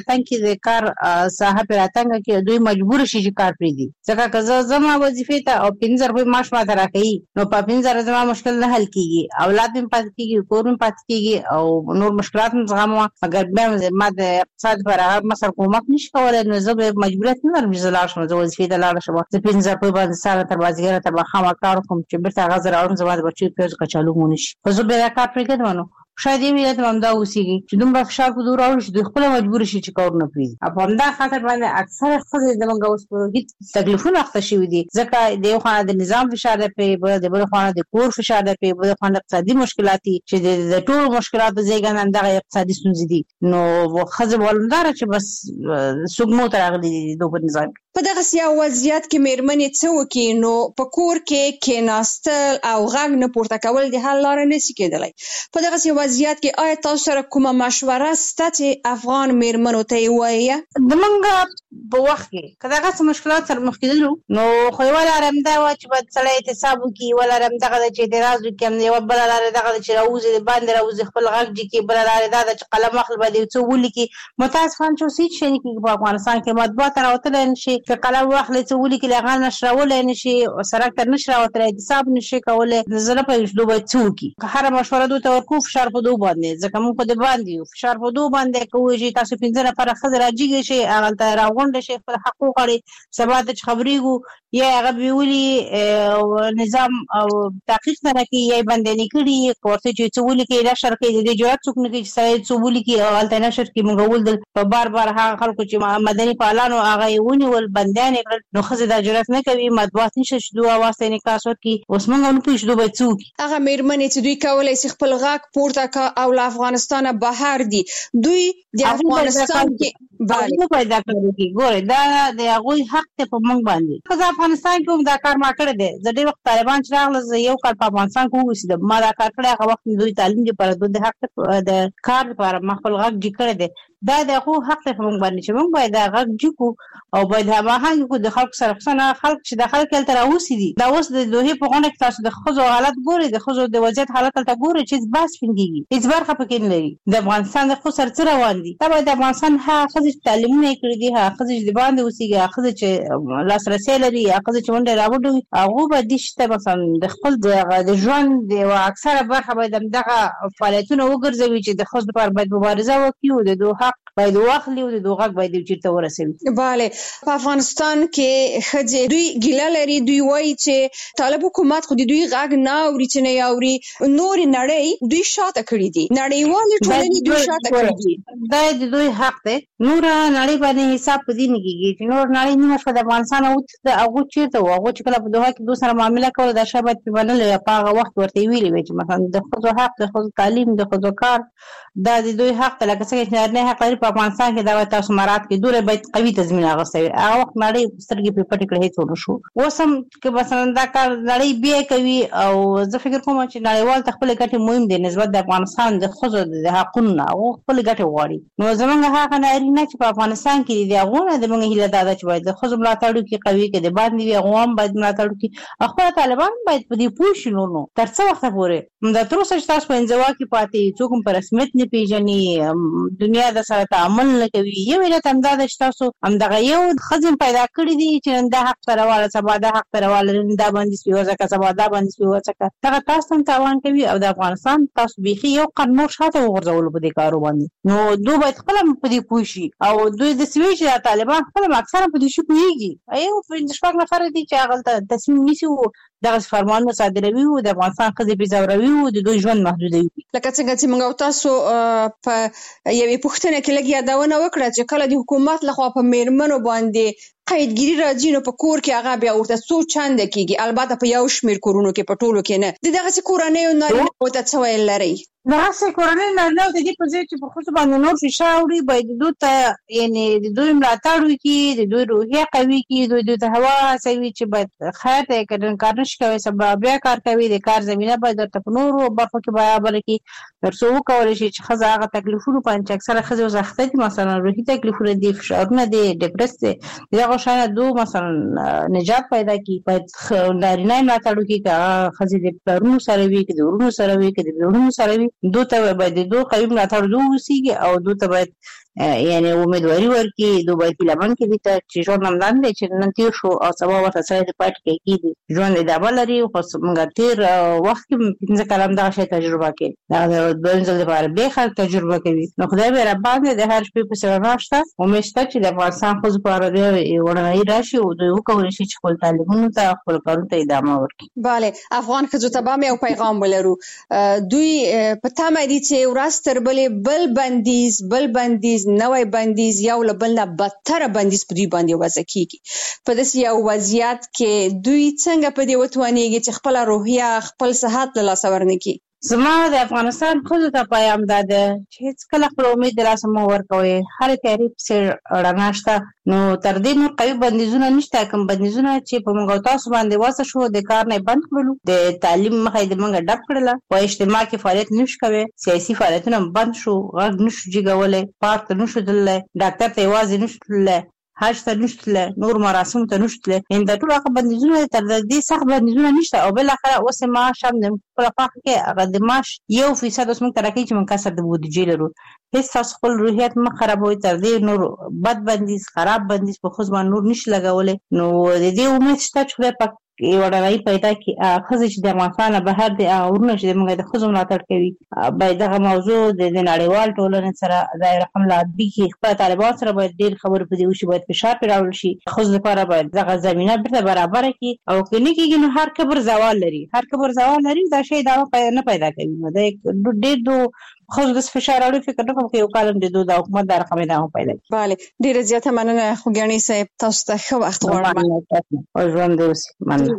راتنګ کې د کار ساحه پر راتنګ کې دوی مجبور شي چې کار پریږدي ځکه که زه زما وظیفې ته او پنځه روپۍ معاش ماته راکوي نو په پنځه زما مشکل نه حل کیږي اولاد هم پاتې کیږي کور هم پاتې کیږي او نور مشکلات هم زغمو مګر بیا ما د اقتصاد پر هغه مسر کومک نشي کولای نو زه به مجبوریت نه لرم چې زه لاړ شم زه وظیفې ته لاړ شم زه پنځه روپۍ باندې ساړه تر مازدیګره تر ماښامه کار کوم چې بیرته هغه زه راوړم زما د بچیو پیاز کچالو مو نشي خو زه بیا دا کار پرېږدم نو شاید یې ملت همدا اوسېږي چې دومره فشار په دوی راوړي چې دوی خپله مجبور شي چې کارونه پرېږدي په همدا خاطر باندې اکثره ښځې زموږ اوس په هېڅ تکلیفونه اخته شوي دي ځکه د یو خوا د نظام فشار دی پرې د بل خوا د کور فشار دی پرې بل خوا د اقتصادي مشکلات دي چې د ټولو مشکلاتو زیږنده همدغه اقتصادي ستونزې دي نو ښځې معلومداره چې بس سږمو ته راغلي دي د دوی په نظام په دغسې یو وضعیت کې مېرمنې څه وکړي نو په کور کې کېناستل او غږ نه پورته کول د حل لاره نشي کېدلی په دغسې وضعیت کې آیا تاسو سره کومه مشوره شته چې افغان مېرمنو ته یې ووایه زموږ په وخت کې که دغسې مشکلات سره مخ کېدلو نو خو یوه لاره همدا وه چې باید سړی احتساب وکړي یوه لاره همدغه ده چې اعتراض وکړي یوه بله لاره دغه ده چې راوځي د باندې راوځي خپل غږ جي کړي بله لاره دا ده چې قلم اخلي باید یو څه ولیکي متاسفانه چې اوس هېڅ شی نه کېږي په افغانستان کې مطبوعات راوتلی نه شي چې قلم واخلي څه ولیکي له هغه نشرولی نه شي سړک ته نه شي راوتلی احتساب نه شي کولی زه نه پوهېږم چې دوی باید څه وکړي که هره مشوره دوی ته ورکوو فشار په دوی باندې ځکه موږ په دې باندې یو فشار په دوی باندې کوو چې تاسو پنځه نفره ښځې راجېږئ شئ هغلته راغونډه شئ خپل حق وغواړئ سبا ته چې خبرېږو یا هغه بولي نظام او تحقیق نه کوي یا بندنی کړي ورته چې څه ولیکي نشر کوي د دې جرأت څوک نه کوي چې سړی څه ولیکي او هلته نشر کړي موږ ولیدل په بار بار هغه خلکو چې مدني فعالانو هغه یې ونیول بندیان یې کړل نو ښځې دا جرأت نه کوي مطبوعات نشته چې دوی اواز ته انعکاس وکړي اوس موږ نه پوهېږو چې دوی باید څه وکړي هغه مېرمنې چې دوی کولی شي خپل غږ پورته کړه او له افغانستانه بهر دي دوی د افغانستان کې هغوی باید دا کار وکړي ګورئ دا د هغوی حق دی په موږ باندې ښځه افغانستان کې هم دا کار ما کړی دی زه ډېر وخت طالبان چې راغله زه یو کال په افغانستان کې واوسېدم ما دا کار کړی هغه وخت دوی تعلیم لپاره دوی د حق د کار لپاره ما خپل غږ جي کړی دی دا د هغو حق دی په موږ باندې چې موږ باید دا غږ جي کړو او باید هماهنګ کړو د خلکو سره خصوصا خلک چې د خلک هلته راوسي دي دا اوس د دوحې په غونډه کې تاسو د ښځو حالت ګورئ د ښځو د وضعیت حالت هلته ګورئ چې هېڅ بحث پرې کېږي هېڅ برخه پکې نه لري د افغانستان د ښځو سره څه روان دي دا باید د افغانستان هغه ښځې چې تعلیمونه یې کړي دي هغه ښځې چې د باندې اوسېږي هغه ښځې چې لاسرسی لري هغه ښځې چې منډې راوډه وي هغو باید دې شي ته مثلا د خپل د ژوند د یوه اکثره برخه باید همدغه فعالیتونه وګرځوي چې د ښځو لپاره باید مبارزه وکړي او د دوی حق باید واخلي او د دوی غږ باید چېرته ورسوي بله په افغانستان کې ښځې دوی ګیله لري دوی وایي چې طالب حکومت خو د دوی غږ نه اوري چې نه یې اوري نورې نړۍ دوی شاته کړي دي نړیوالې ټولنې دوی شاته کړي دي دا د دوی حق دی نوره نړۍ باندې حساب په دې نه کېږي چې نور نړۍ نیمه شپه د افغانستان اوتښته هغوی چېرته وو هغوی چې کله په دوحه کې دوی سره معامله کوله دا شی باید پرې منلې وی په هغه وخت ورته یې ویلې وی چې مثلا د ښځو حق د ښځو تعلیم د ښځو کار دا د دوی حق دی لکه څنګه چې نارینه حق لري په افغانستان کې دا باید تاسو مراعات کړئ دوی باید قوي تضمین اخیستی وي هغه وخت نړۍ سترګې پرې پټې کړې هېڅ ونه شو اوس هم که مثلا دا کار نړۍ بیا کوي او زه فکر کوم چې نړیوال ته خپلې ګټې مهم دی نسبت د افغانستان د ښځو د حقونو نه هغو خپلې ګټې غواړي نو زموږ هغه نارینه چې په افغانستان کې دي د هغو نه زموږ هیله دا ده چې باید د ښځو ملاتړ وکړي قوي که د باندې وي هغو هم باید ملاتړ وکړي او خپله طالبان باید په دې پوه شي نو نو تر څه وخته پورې دا تر اوسه چې تاسو په انزوا کې پاتې څوک هم په رسمیت نه پېژني دنیا د سره تعامل نه کوي یو علت همدا ده چې تاسو همدغه یو ښځې پیدا کړي دي چې نن دا حق ته راواله سبا دا حق ته راواله نن دا باندې سپي وځکه سبا دا باندې سپي وځکه دغه تاسو هم تاوان کوي او د افغانستان تاسو بیخي یو قدم نور شاته وغورځولو په دې کارو باندې نو دوی باید خپله په دې پوه شي او دوی داسې وایي چې طالبان خپله هم اکثره په دې شي پوهېږي یو پنځه شپږ نفره دي چې هغلته تصمیم نیسي دغسې فرمانونه صادروي او د افغانستان ښځې پرې ځوروي او د دوی ژوند محدودوي لکه څنګه چې موږ او تاسو په یوې پوښتنه کې لږ یادونه وکړه چې کله د حکومت لخوا په مېرمنو باندې قیدګیري راځي نو په کور کې هغه بیا ورته څو چنده کېږي البته په یو شمېر کورونو کې په ټولو کې نه د دغسې کورنیو نارینهو ته څه ویل لرئ دغسې کورنۍ نارینهو د دې په ځای چې په ښځو باندې نور فشار وړي باید دوی ته یعنې د دوی ملاتړ وکړي د دوی روحیه قوي کړي دوی دوی ته هوا هڅوي چې باید خیر دی که نن کار نشي کوی سبا بیا کار کوي د کار زمینه باید ورته په نورو برخو کې برابره کړي تر څو وکولی شي چې ښځه هغه تکلیفونو باندې چې اکثره ښځې اوس اخته دي مثلا روحي تکلیفونه دي فشارونه دي ډپرس دی د هغو شاید دو مثلا نجات پیدا کی باید نارینه ملاتړ وکړي که ښځې د پلرونو سره وي که د ورونو سره وي که د وروڼو سره وي دو ته باید د دو قوي ملاتړ دو اوسېږي او دو ته باید یعنی امیدواري ورکړي دو باید هیلهمن کړي دي ته چې ژوند همدان دی چې نن تېر شو او سبا ورته سړی د پاتې کېږي ژوند ادامه لري خو موږ تېر وخت کې پنځه کاله همدغه شی تجربه کوي دغه د دویم ځل لپاره بیا خلک تجربه کوي نو خدای به راباندې د هر شپې پسې رڼا شته امید شته چې د افغانستان ښځو په اړه وړاندې راشي او دوی وکولی شي چې خپل تعلیمونو ته خپلو کارونو ته ادامه ورکړي. بله افغان ښځو ته به هم یو پیغام ولرو دوی په تمه دي چې ورځ تر بلې بل بندیز بل بندیز نوی بندیز یو له بل نه بدتره بندیز په دوی باندې وضع کیږي په داسې یو وضعیت کې دوی څنګه په دې وتوانیږي چې خپله روحیه خپل صحت له لاسه ورنکړي. زما د افغانستان ښځو ته پیغام دا ده چې هېڅکله خپل امید د لاسه مه ورکوئ هرې تیارې پسې رڼا شته نو تر دې نور قوي بندیزونه نشته کوم بندیزونه چې په موږ او تاسو باندې وضع شو د کار نه بند کړلو د تعلیم مخه یې د موږ ډپ کړله په اجتماع کې فعالیت نشو کوی سیاسي فعالیتونه بند شو غږ نشو جګولی پارک ته نشو تللی ډاکټر ته یوازې نشو تللی حج ته نشو تللی نور مراسمو ته نشو تللی یعنې دا ټول هغه بندیزونه تر دې سخت بندیزونه نشته او بالاخره اوس یې معاش هم د خپله خوښه کې هغه د معاش یو فیصد اوس موږ ته راکوي چې موږ کسر د بودیجې لرو هېڅ تاسو خپل روحیت مه خرابوئ تر دې نور بد بندیز خراب بندیز په ښځو باندې نور نشي لګولی نو د دې امید شته چې خدای پاک یو ډالۍ پیدا کړي ښځې چې د افغانستان نه بهر دي هغه ورونه چې موږ د ښځو ملاتړ کوي باید دغه موضوع د نړیوال ټولنې سره ظاهر رقم لابي کې خپل طالبان سره باید ډېر خبرې په دې وشي باید فشار پرې راوړل شي ښځو لپاره باید دغه زمینه بیرته برابره کړي او که نه کېږي نو هر کبر زوال لري هر کبر زوال لري دا شی ادامه نه پیدا کوي نو دا ډېر دو ښځو داسې فشار راوړي فکر نه کوم که یو کال هم د دو د حکومت دا رقم ادامه پیدا کړي. بله ډېره زیاته مننه خوږیاڼي صاحب تاسو ته ښه وخت غواړم او ژوند دې اوسي مننه.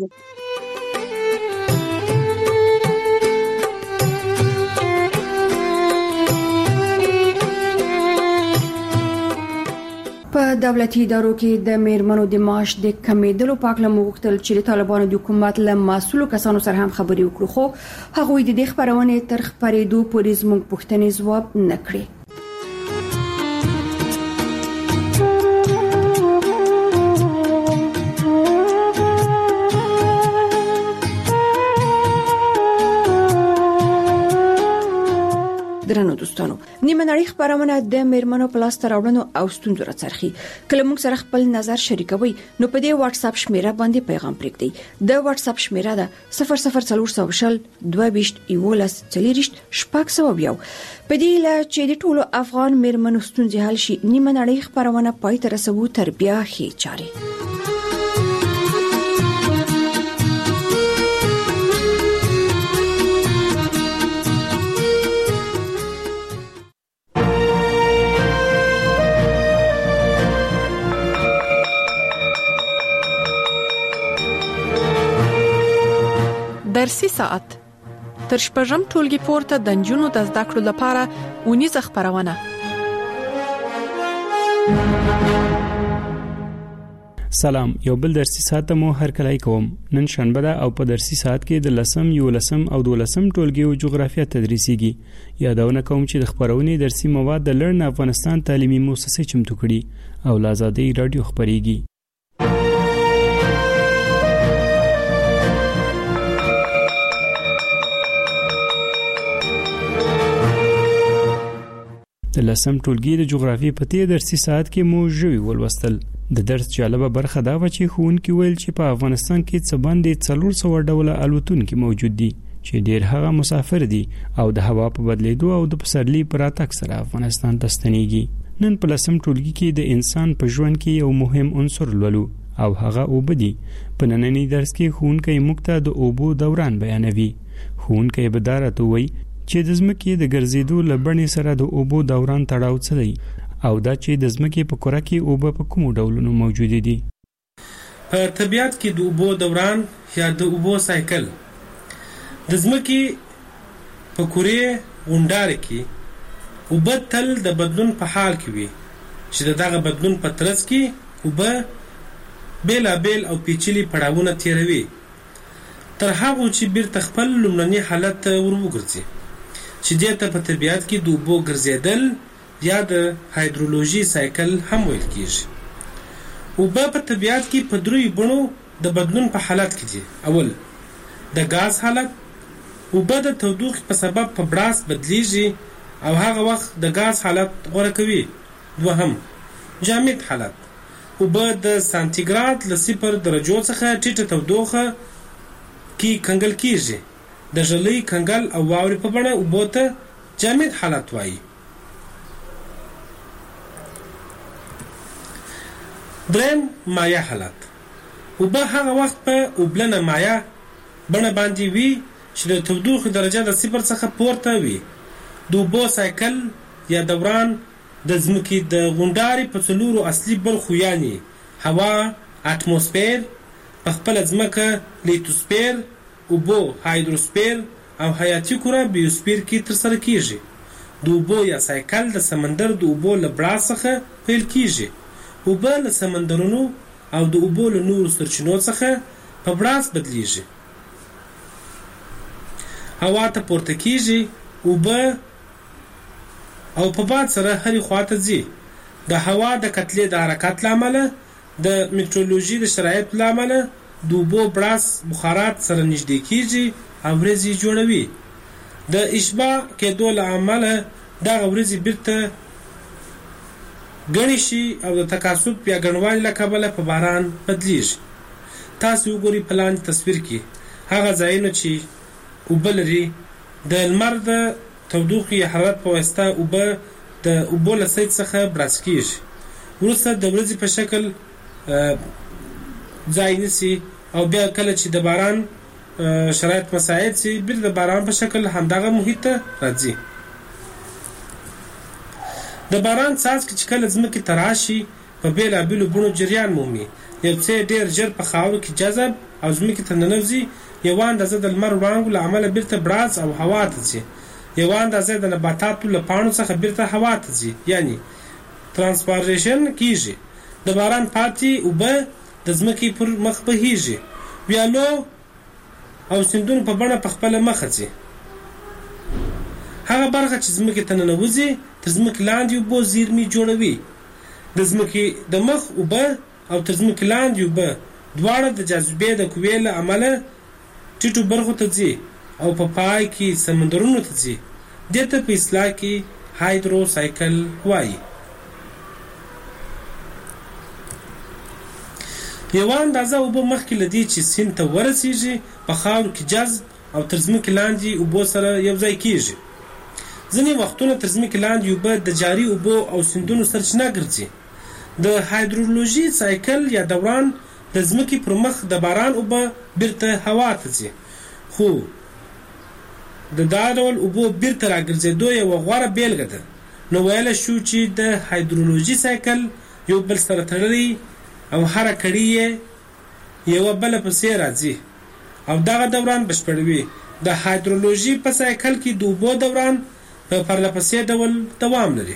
په دولتي ادارو کې د میرمنو د معاش د کمیدلو په اړه موغتل چې د طالبانو د حکومت له مسؤلو کسانو سره هم خبرې وکړو خو هغوی د دې خبرونه تر خبرېدو پورې زموږ پوښتنې ځواب نه کړې. درنو دوستانو نیمه نړۍ خبرونه د میرمنو په لاس ته راوړنو او ستونزو راڅرخي کله موږ سره خپل نظر شریکوي نو په دې واتس اپ شمیره باندې پیغام پرېږدئ د واتس اپ شمیره ده صفر صفر څلور سوه شل دوه ویشت یولس څلېرویشت شپږ سوه یو په دې له چې د ټولو افغان میرمنو ستونزې حل شي نیمه نړۍ خبرونه پای ته رسوو تر بیا ښې چارې. درسي ساعت تر شپږم ټولګي پورته د نجونو د زده کړو لپاره اونیزه خبرونه. سلام یو بل درسي ساعت مو هر کله کوم نن شنبه ده او په درسي ساعت کې د لسم یو لسم او دولسم ټولګي او جغرافیه تدریسيږي. یادونه کوم چې د خبرونې درسي مواد د لرن افغانستان تعلیمي مؤسسه چمتو کړي او لازادي رادیو خبريږي. د لسم ټولګي د جغرافیې په تیر درسي ساعت کې مو ژوي ولوستل. د درس جالبه برخه دا و چې ښوونکي ویل چې په افغانستان کې څه باندې څلور سوه ډوله الوتونکي موجود دي چې ډیر هغه مسافر دي او د هوا په بدلیدو او د پسرلي پر راتګ سره افغانستان ته ستنېږي. نن په لسم ټولګي کې د انسان په ژوند کې یو مهم عنصر لولو او هغه اوبه دي. په نننی درس کې ښوونکی موږ ته د اوبو دوران بیانوي. ښوونکی به دا راته وایي چې د ځمکې د ګرځېدو له بڼې سره د اوبو دوران تړاو څه دی او دا چې د ځمکې په کره کې اوبه په کومو ډولونو موجود دي. په طبیعت کې د اوبو دوران یا د اوبو سایکل د ځمکې په کره غونډاره کې اوبه تل د بدلون په حال کې وي چې دغه بدلون په ترڅ کې اوبه بیلابیل او پیچلي پړاوونه تیروي تر هغه چې بیرته خپل لومړني حالت ته وروګرځي چې دې ته په طبیعت کې د اوبو ګرځېدل یا د هایدرولوژي سایکل هم ویل کېږي. اوبه په طبیعت کې په دریو بڼو د بدلون په حالت کې دي. اول د غاز حالت، اوبه د تودوخې په سبب په براس بدلیږي او هغه وخت د غاز حالت غوره کوي. دوهم جامد حالت، اوبه د سانتیګراد له صفر درجو څخه ټیټه تودوخه کې کنګل کیږي. د ژلۍ کنګل او واورې په بڼه اوبو ته جامد حالت وایي. دریم مایع حالت، اوبه هغه وخت په اوبلنه مایع بڼه باندې وي چې د تودوخې درجه د صفر څخه پورته وي. د اوبو سایکل یا دوران د ځمکې د غونډارې په څلورو اصلي برخو یعنې هوا، اتموسفیر، په خپله ځمکه لیتوسفیر، اوبو هایدروسفیر او حیاتي کره بیوسفیر کې ترسره کیږي. د اوبو یا سایکل د سمندر د اوبو له براس څخه پیل کیږي. اوبه له سمندرونو او د اوبو له نورو سرچینو څخه په براس بدلیږي، هوا ته پورته کیږي، اوبه او په باد سره هرې خواته ځي. د هوا د کتلې د حرکت له امله، د میټرولوژي د شرایطو له امله د اوبو براس بخارات سره نږدې کیږي او ورېځې جوړوي. د اشباع کېدو له امله دغه ورېځې بیرته ګڼې شي او د تکاثف یا ګڼوالي له کبله په باران بدلیږي. تاسو وګورئ په لاندې تصویر کې هغه ځایونه چې اوبه لري. د لمر د تودوخې یا حرارت په واسطه اوبه د اوبو له سید څخه براس کیږي، وروسته د ورځې په شکل ځای نیسي او بیا کله چې د باران شرایط مساعد شي بیرته د باران په شکل همدغه محیط ته راځي. د باران څاڅکي چې کله ځمکې ته راشي په بېلابېلو بڼو جریان مومي. یو څه ډېر ژر په خاورو کې جذب او ځمکې ته ننوځي، یوه اندازه د لمر وړانګو له امله بیرته براز او هوا ته ځي، یوه اندازه د نباتاتو له پاڼو څخه بیرته هوا ته ځي، یعنی ترانسپایریشن کیږي. د باران پاتې اوبه د ځمکې پر مخ بهیږي، ویالو او سیندونو په بڼه په خپله مخه ځي. هغه برخه چې ځمکې ته ننوځي تر ځمکې لاندې اوبو زیرمې جوړوي. د ځمکې د مخ اوبه او تر ځمکې لاندې اوبه دواړه د جاذبې د قوې له امله ټیټو برخو ته ځي او په پای کې سمندرونو ته ځي. دې ته په اصطلاح کې هایدرو سایکل وایي. یوه اندازه اوبه مخکې له دې چې سیند ته ورسیږي په خاورو کې جذب او تر ځمکې لاندې اوبو سره یو ځای کیږي. ځینې وختونه تر ځمکې لاندې اوبه د جاري اوبو او سیندونو سرچینه ګرځي. د هایدرولوژي سایکل یا دوران د ځمکې پر مخ د باران اوبه بیرته هوا ته ځي، خو د دا ډول اوبو بیرته راګرځېدو یوه غوره بیلګه ده. نو ویلی شو چې د هایدرولوژي سایکل یو بل سره تړلی او هره کړي یې یوه بله پسې راځي او دغه دوران بشپړوي. د هایدرولوژي په سایکل کې د اوبو دوران په پرله پسې ډول دوام لري.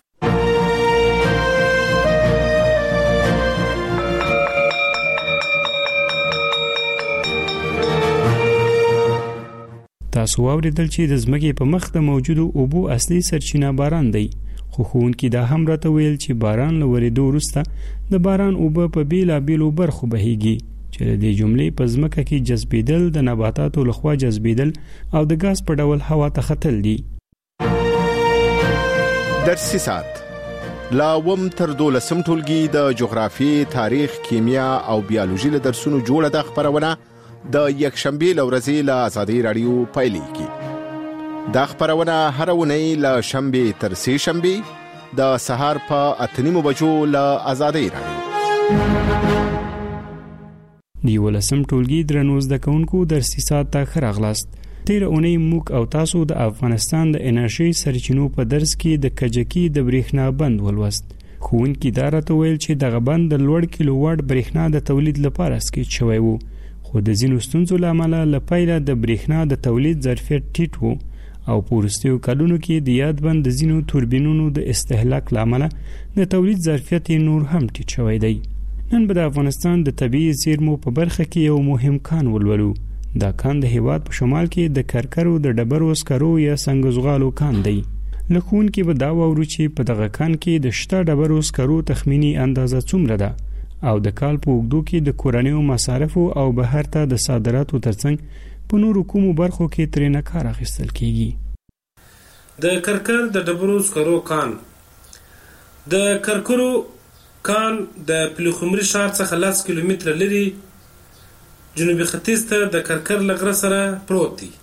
تاسو واوریدل چې د ځمکې په مخ د موجودو اوبو اصلي سرچینه باران دی، خو ښوونکي دا هم راته ویل چې باران له ورېدو وروسته د باران اوبه په بېلابېلو برخو بهیږي چې د دې جملې په ځمکه کې جذبېدل، د نباتاتو لخوا جذبېدل او د ګاز په ډول هوا ته ختل دي. درسي ساعت لا وم تر دولسم ټولګي د جغرافي، تاریخ، کیمیا او بیولوژي له درسونو جوړه د خبرونه د یکشنبه لورځي له آزادي رادیو پایلیږي. دا خبرونه هر ونی له شنبه تر سه شنبه د سهار په اتنیمو بجو له آزادي رادیو. دی ولسم ټولګي درنو زده کوونکو درسي ساعت ته خراغلاست. تیر اونۍ موږ او تاسو د افغانستان د انرژي سرچینو په درس کې د کجکی د برېښنا بند ولوست. ښوونکي دا راته ویل چې دغه بند د لوړ کیلو واټ برېښنا د تولید لپاره سکیټ شوی و، خو د ځینو ستونزو له امله له پیله د برېښنا د تولید ظرفیت ټیټ و او په وروستیو کلونو کې د یاد بند د ځینو توربینونو د استهلاک له امله د تولید ظرفیت نور هم ټیټ شوی دی. نن به د افغانستان د طبیعي زیرمو په برخه کې یو مهم کان ولولو. دا کان د هیواد په شمال کې د کرکرو د ډبرو سکرو یا سنگزغالو کان دی. لکون کې به دا وورو چې په دغه کان کې د شته ډبرو سکرو تخمینی اندازه څومره ده او د کال په اوږدو کې د کورنیو مصارفو او بهر ته د صادراتو ترڅنګ په نورو کومو برخو کې ترې نه کار اخیستل کیږي. د کرکر د ډبرو سکرو کان د کرکرو کان د پلخمري ښار څخه لس کیلومتره لري جنوبي ختیځ ته د کرکر له غره سره پروت دی.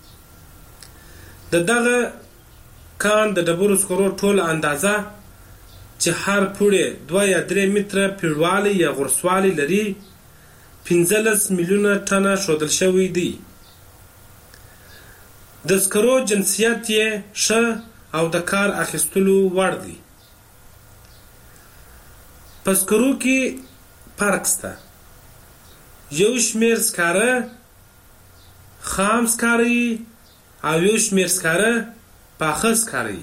د دغه کان د ډبرو سکرو ټول اندازه چې هر پوړی دوه یا درې متره پیړوالی یا غرسوالی لري پنځلس میلیونه ټنه ښودل شوی دی. د سکرو جنسیت یې ښه او د کار اخیستلو وړ دی. په سکرو کې فرق شته. یو شمېر سکاره خام سکاره او یو شمېر سکاره پاخه سکاره.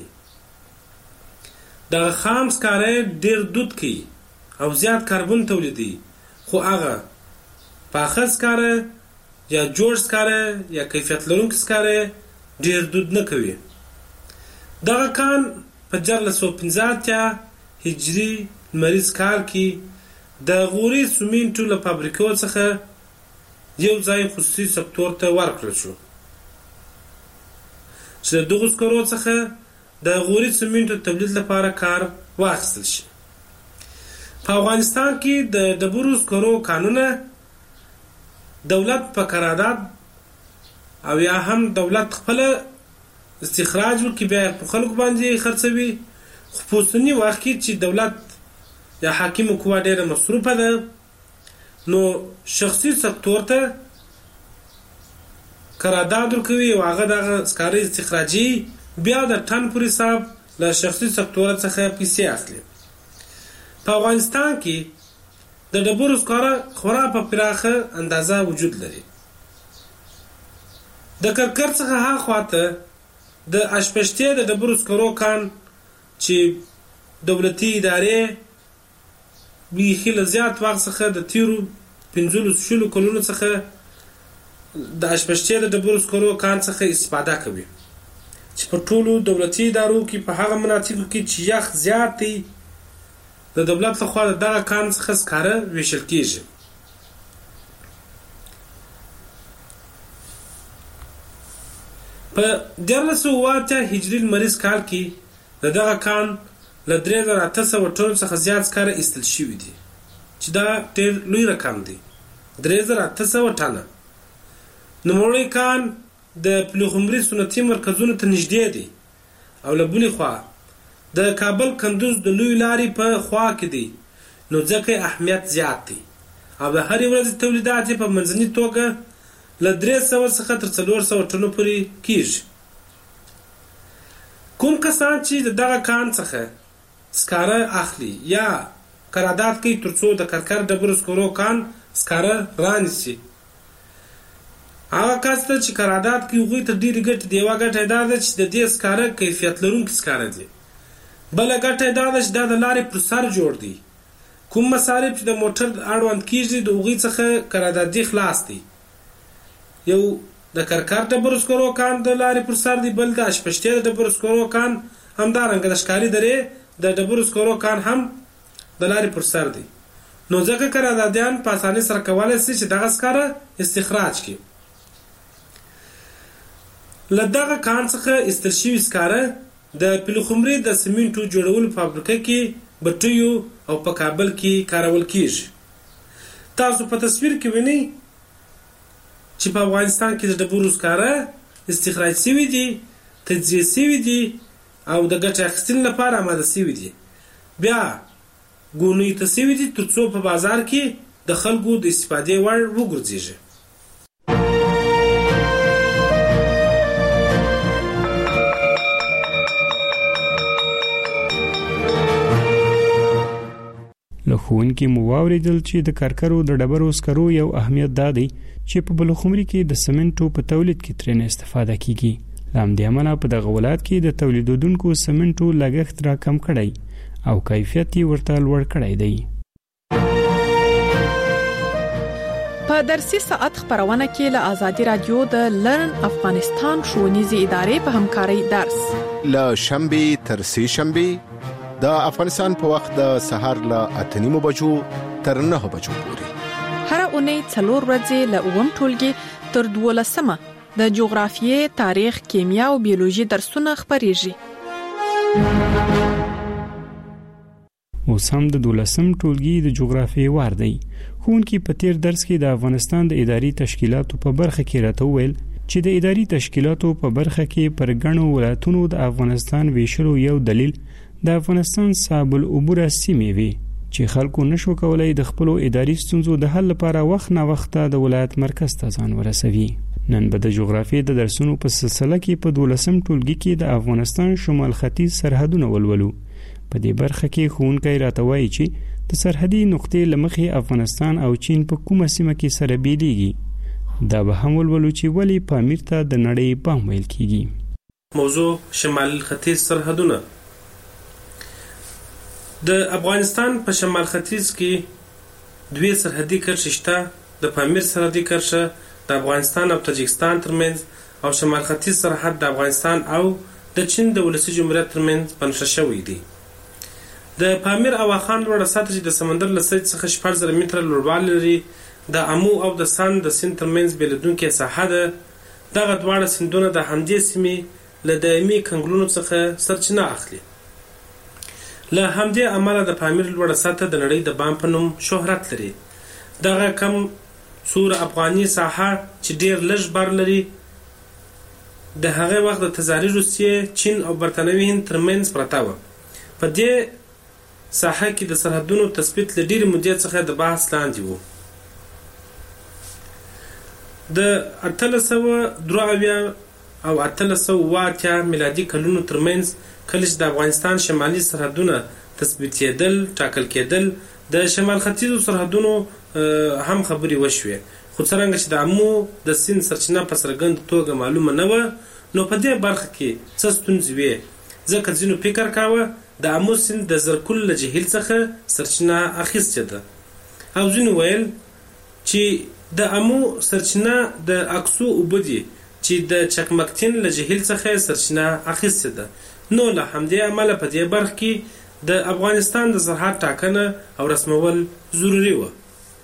دغه خام سکاره ډېر دود کوي او زیات کاربن تولیدوي، خو هغه پاخه سکاره یا جوړ سکاره یا کیفیت لرونکي سکاره ډېر دود نه کوي. دغه کان په دیارلس سوه پنځه اتیا هجري لمریز کال کې د غوري سمنټو له فابریکو څخه یو ځای خصوصي سکتور ته ورکړل شو چې د دغو سکرو څخه د غوري سمنټو تولید لپاره کار واخیستل شي. په افغانستان کې د ډبرو سکرو کانونه دولت په قرارداد او یا هم دولت خپل استخراج وکړي بیا په خلکو باندې خرڅوي، خو په اوسني وخت کې چې دولت یا حاکمه قوه ډېره مصروفه ده نو شخصي سکتور ته قرارداد ورکوي او هغه دغه سکاره استخراجي بیا د ټن پر حساب له شخصي سکتور څخه پیسې اخلي. په افغانستان کې د ډبرو سکاره خورا په پراخه اندازه وجود لري. د کرکر څخه هاخواته د اشپشتې د ډبرو سکرو کان چې دولتي ادارې بیخي له زیات وخت څخه د تیرو پنځلسو شلو کلونو څخه د اشپشتې د ډبرو سکرو کان څخه استفاده کوي چې په ټولو دولتي ادارو کې په هغه مناطقو کې چې یخ زیات دی د دولت لخوا د دغه کان څخه سکاره ویشل کیږي. په دیارلس سوه اتیا هجري لمریز کال کې د دغه کان له درې زره اته سوه ټنو څخه زیات سکاره ایستل شوي دي چې دا ډېر لوی رقم دی، درې زره اته سوه ټنه. نوموړی کان د پلخمري صنعتي مرکزونو ته نږدې دی او له بلې خوا د کابل کندوز د لوی لارې په خوا کې دی، نو ځکه اهمیت زیات دی او د هرې ورځې تولیدات یې په منځني توګه له درې سوه څخه تر څلور سوه ټنو پورې کیږي. کوم کسان چې د دغه کان څخه سکاره اخلي یا قرارداد کوي ترڅو د کرکر ډبرو سکرو کان سکاره رانیسي، هغه کس ته چې قرارداد کوي هغوی ته ډېرې ګټې دي. یوه ګټه یې دا ده چې د دې سکاره کیفیت لرونکي سکاره دي، بله ګټه یې دا ده چې دا د لارې پر سر جوړ دی. کوم مصارف چې د موټر اړوند کیږي د هغوی څخه قراردادي خلاص دي. یو د کرکر ډبرو سکرو کان د لارې پر سر دی، بل د اشپشتې د ډبرو سکرو کان همدارنګه د ښکاري درې د ډبرو سکرو کان هم د لارې پر سر دی، نو ځکه قراردادیان په اسانۍ سره کولی شي چې دغه سکاره استخراج کړي. له دغه کان څخه ایستل شوي سکاره د پلخمري د سمنټو جوړولو فابریکه کې بټیو او په کابل کې کارول کیږي. تاسو په تصویر کې وینئ چې په افغانستان کې د ډبرو سکاره استخراج شوي دي، تجزیه شوي دي او د ګټې اخیستنې لپاره آماده شوي دي، بیا ګونیو ته شوي دي ترڅو په بازار کې د خلکو د استفادې وړ وګرځېږي. له ښوونکي مو واورېدل چې د کرکرو د ډبرو سکرو یو اهمیت دا دی چې په بلخمري کې د سمنټو په تولید کې ترېنه استفاده کیږي. له همدې امله په دغه ولایت کې د تولیدونکو سمنټو لګښت راکم کړی او کیفیت یې ورته لوړ کړی دی. په درسي ساعت خبرونه کې له آزادي رادیو د لرن افغانستان ښوونیزې ادارې په همکارۍ درس له شنبه تر سه شنبه د افغانستان په وخت د سهار له اته نیمو بجو تر نه بجو پورې. هر اونۍ څلور ورځې له اووم ټولګي تر دولسمه د جغرافیې، تاریخ، کیمیا او بیولوژي درسونه خپریږي. اوس هم د دولسم ټولګي د جغرافیې وار دی. ښوونکي په تیر درس کې د افغانستان د اداري تشکیلاتو په برخه کې راته وویل چې د اداري تشکیلاتو په برخه کې پر ګڼو ولایتونو د افغانستان ویشلو یو دلیل د افغانستان صاحب العبوره سیمې وي چې خلکو نشو کولای د خپلو اداري ستونزو د حل لپاره وخت نه وخت د ولایت مرکز ته ځان ورسوي. نن به د جغرافیې د درسونو په سلسله کې په دولسم ټولګي کې د افغانستان شمال ختیځ سرحدونه ولولو. په دې برخه کې ښوونکی راته وایي چې د سرحدي نقطې له مخې افغانستان او چین په کومه سیمه کې سره بیلیږي. دا به هم ولولو چې ولی پامیر ته د نړۍ بام ویل کیږي. موضوع شمال ختیځ سرحدونه. د افغانستان په شمال ختیځ کې دوی سرحدي کرښې شته. د پامیر سرحدي کرښه د افغانستان او تاجکستان ترمنځ او شمال ختیځ سرحد د افغانستان او د چین د ولسي جمهوریت ترمنځ بنښه شوی دی. د پامیر او واخان لوړه سطح چې د سمندر له سطحې څخه شپږ زره متره لوړوالی لري د امو او د سند د سیند ترمنځ بیلېدونکې ساحه ده. دغه دواړه سیندونه د همدې سیمې له دایمي کنګلونو څخه سرچینه اخلي. له همدې امله د پامیر لوړه سطح د نړۍ د بام په نوم شهرت لري. دغه کم سور افغاني ساحه چې ډیر لږ بر لري د هغه وخت د تزاري روسیې، چین او برتانوي هند ترمنځ پرته وه. په دې ساحه کې د سرحدونو تثبیت له ډیرې مودې څخه د بحث لاندې و. د اتلس سوه درې اویا او اتلس سوه اوه اتیا میلادي کلونو ترمنځ کله چې د افغانستان شمالي سرحدونه تثبیتېدل ټاکل کېدل د شمال ختیځو سرحدونو هم خبرې وشوې. خو څرنګه چې د امو د سیند سرچینه په څرګنده توګه معلومه نه وه نو په دې برخه کې څه ستونزې وې. ځکه ځینو فکر کاوه د امو سیند د زرکل له جهیل څخه سرچینه اخیستې ده او ځینو ویل چې د امو سرچینه د اکسو اوبه دي چې د چکمکتین له جهیل څخه سرچینه اخیستې ده. نو له همدې امله په دې برخه کې د افغانستان د سرحد ټاکنه او رسمول ضروري وه.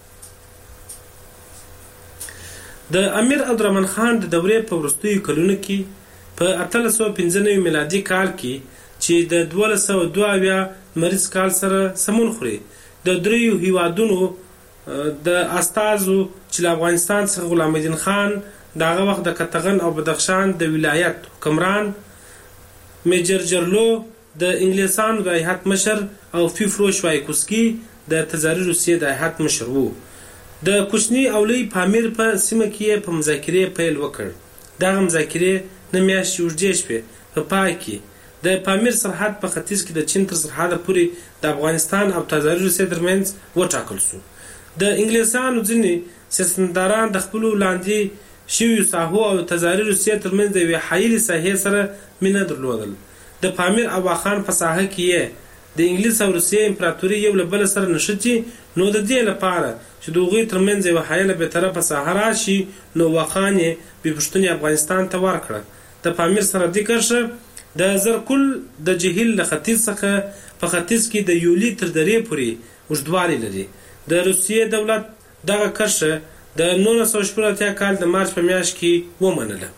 د امیر عبدالرحمن خان د دورې په وروستیو کلونو کې په اتلس سوه پنځه نوي میلادي کال کې چې د دولس سوه دوه اویا لمریز کال سره سمون خوري د دریو هیوادونو د استازو چې له افغانستان څخه غلام الدین خان د هغه وخت د کتغن او بدخشان د ولایت حکمران، میجر جرلو د انګلیسانو د هیات مشر او فیفرو شوایکوسکي د تزاري روسیې د هیات مشر وو. د کوچني او لوی پامیر په سیمه کې په مذاکرې پیل وکړ. دغه مذاکرې نه میاشتې اوږدې شوې. په پای کې د پامیر سرحد په ختیځ کې د چین تر سرحده پورې د افغانستان او تزاري روسیې ترمنځ وټاکل شو. د انګلیسانو ځینې سیاستمداران د خپلو لاندې شویو ساحو او تزاري روسیې ترمنځ د یوې حایلې ساحې سره مینه درلودل. د پامیر او واخان په ساحه کې یې د انګلیس او روسیې امپراتوري یو له بل سره نښتي. نو د دې لپاره چې د هغوی ترمنځ یوه حایله بېطرفه ساحه راشي نو واخان یې بې پوښتنې افغانستان ته ورکړه. د پامیر سرحدي کرښه د زرکل د جهیل له ختیځ څخه په ختیځ کې د یولي تر درې پورې اوږدوالی لري. د روسیې دولت دغه کرښه د نولس سوه شپږ اتیا کال د مارچ په میاشت کې ومنله.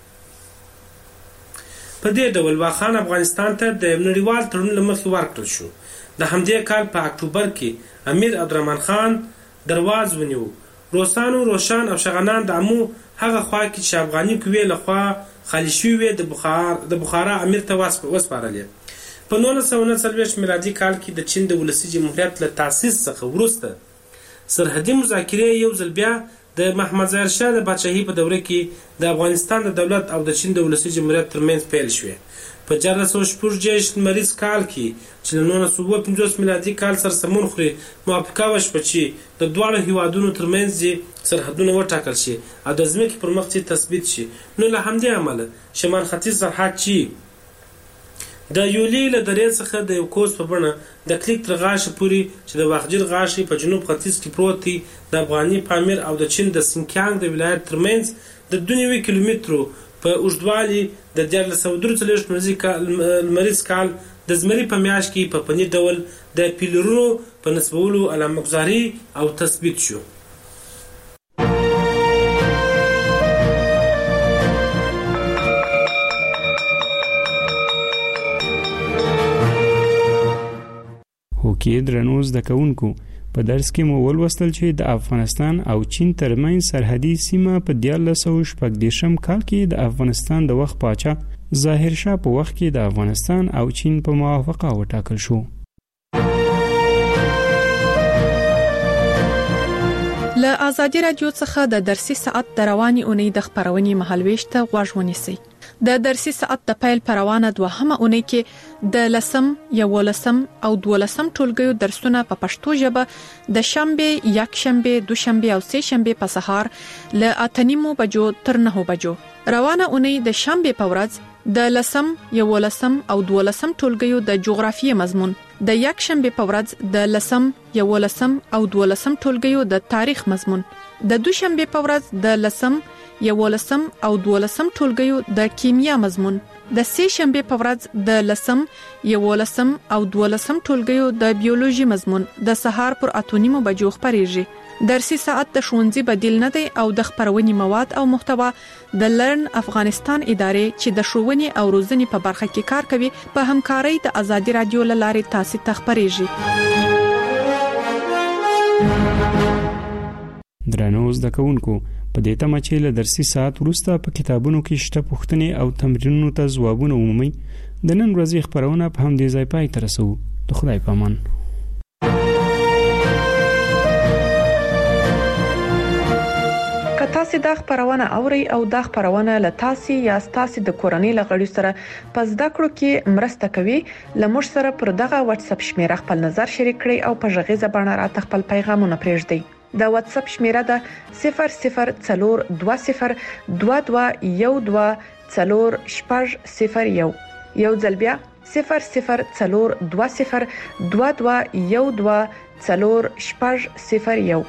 په دې ډول واخان افغانستان ته د نړیوال تړون له مخې ورکړل شو. د همدې کال په اکتوبر کې امیر عبدالرحمن خان درواز ونیو. روسانو، روشان او شغنان د امو هغه خوا کې چې افغاني قوې لخوا خالي شوې د بخار د بخارا امیر ته وسپارلې. په نولس سوه نهه څلوېښت میلادي کال کې د چین د ولسي جمهوریت له تاسیس څخه وروسته سرحدي مذاکرې یو ځل بیا د محمد ظاهر شاه د پاچاهۍ په دوره کې د افغانستان د دولت او د چین د ولسي جمهوریت ترمنځ پیل شوې. په چهارلس سوه شپږ دېرش لمریز کال کې چې له نولس سوه اووه پنځوس میلادي کال سره سمون خوري موافقه وشوه چې د دواړو هیوادونو ترمنځ یې سرحدونه وټاکل شي او د ځمکې پر مخ چې تثبیت شي. نو له همدې امله شمال ختیځ سرحد چې د یولي له درې څخه د یو کوس په بڼه د کلیک تر غاښه پورې چې د واخجل غاښې په جنوب ختیځ کې پروت دی د افغاني پامیر او د چین د سینکیانګ د ولایت ترمنځ د دوه نوي کیلومترو په اوږدوالي د دیارلس سوه درې څلوېښت لمریز کال د زمري په میاشت کې په فني ډول د پیلرونو په نسبولو علامه‌ګذاري او تثبیت شو. هوکې درنو زده کوونکو په درس کې مو ولوستل چې د افغانستان او چین ترمنځ سرحدي سیمه په دیارلس سوه شپږ دېرشم کال کې د افغانستان د وخت پاچا ظاهر شاه په وخت کې د افغانستان او چین په موافقه وټاکل شو. له آزادي رادیو څخه د درسي ساعت د رواني اونۍ د خبرونې مهالويش ته غوږ ونیسئ. د درسي ساعت د پیل پروانه دوهمه اونۍ کې د لسم، یولسم او دولسم ټولګیو درسونه په پښتو ژبه د شنبه، یکشنبه، دوشنبه او سه شنبه په سهار له اتنیمو بجو تر نهو بجو. روانه اونۍ د شنبه په ورځ د لسم، یولسم او دولسم ټولګیو د جغرافیې مضمون، د یکشنبه په ورځ د لسم، یولسم او دولسم ټولګیو د تاریخ مضمون، د دوشنبه په ورځ د لسم، یولسم او دولسم ټولګیو د کیمیا مضمون، د سه شنبه په ورځ د لسم، یولسم او دولسم ټولګیو د بیولوژي مضمون د سهار پر اتونیمو بجو خبريږي. درسي ساعت د ښوونځي بدیل نه دی او د خبرونې مواد او محتوا د لرن افغانستان ادارې چې د ښوونې او روزنې په برخه کې کار کوي په همکارۍ د آزادي رادیو لارې تاسو ته خبريږي. درنو زده کوونکو په دې تمه چې له درسي ساعت وروسته په کتابونو کې شته پوښتنې او تمرینونو ته ځوابونه ومومئ، د نن ورځې خبرونه په همدې ځای پای ته رسوو. د خدای په امان. که تاسو دا خبرونه اورئ او دا خبرونه له تاسو یا تاسو د کورنۍ لغړي سره په زده کړو کې مرسته کوي، لمر سره پر دغه واتس اپ شمیره خپل نظر شریک کړئ او په ژغې زبانه راته خپل پیغامونه پرېږدئ. دا واتس اپ شمیره ده صفر صفر څلور دوه صفر دوه دوه یو دوه څلور شپږ صفر یو. یو ځل بیا صفر صفر څلور دوه صفر دوه دوه یو دوه څلور شپږ صفر یو.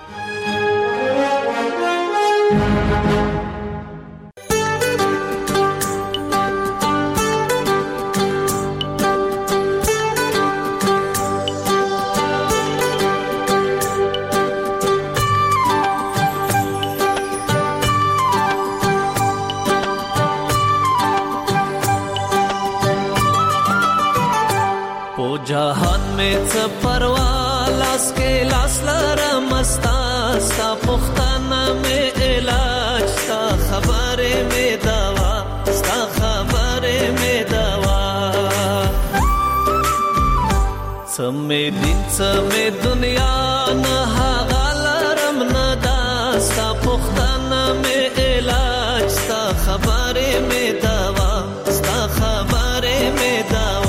जहान में च परवा लास के लास लरा मस्ता सा पुख्ताना में इलाज सा खबरे में दवा सा खबरे में दवा समे दिन समे दुनिया न हालरम न दास्ता पुख्ताना में इलाज सा खबरे में दवा सा खबरे में दवा.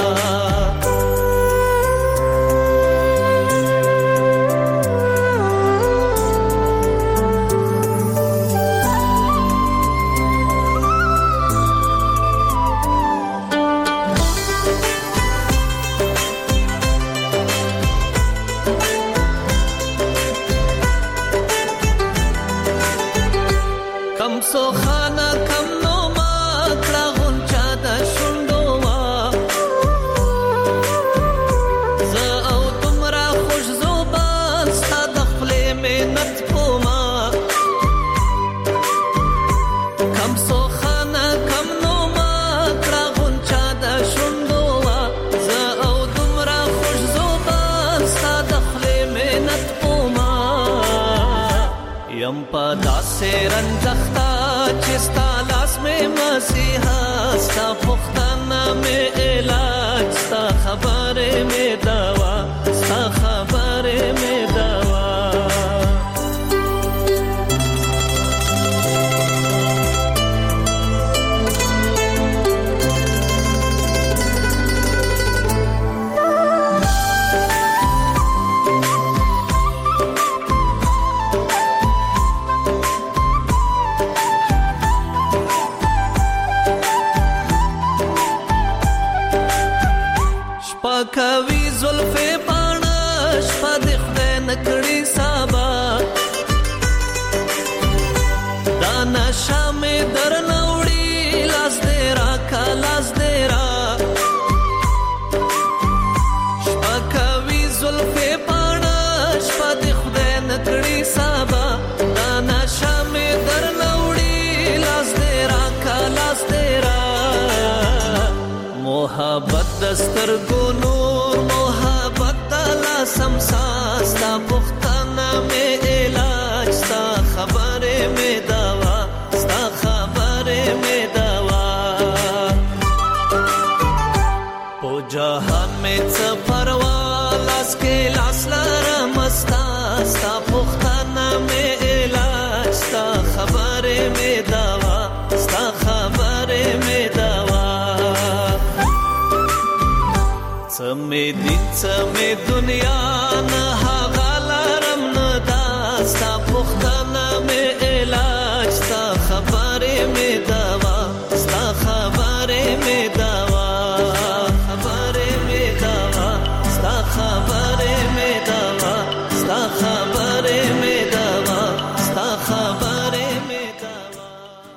से रंजख्ता चिस्ता लास में मसीहा सा पुख्ताना में इलाज सा खबरे में दवा सा खबरे में दवा. کوي زلفې پاڼه شپه د خدای نکړي سبا دا نشه مې درنه وړي لاس دې راکه لاس دې را شپه کوي زلفې دستر کو نور محبت لا سمسا ستا پختانا میں علاج ستا خبر میں دوا ستا خبر میں دوا پو جہان میں څپروا لاس کې لاس لرم ستا ستا پختانا میں علاج ستا خبر میں دوا ستا خبر میں دوا سمې دین سمې دنیا نه هغه لرم نه دا ستا پختانا مې علاج ستا خبرې مې دا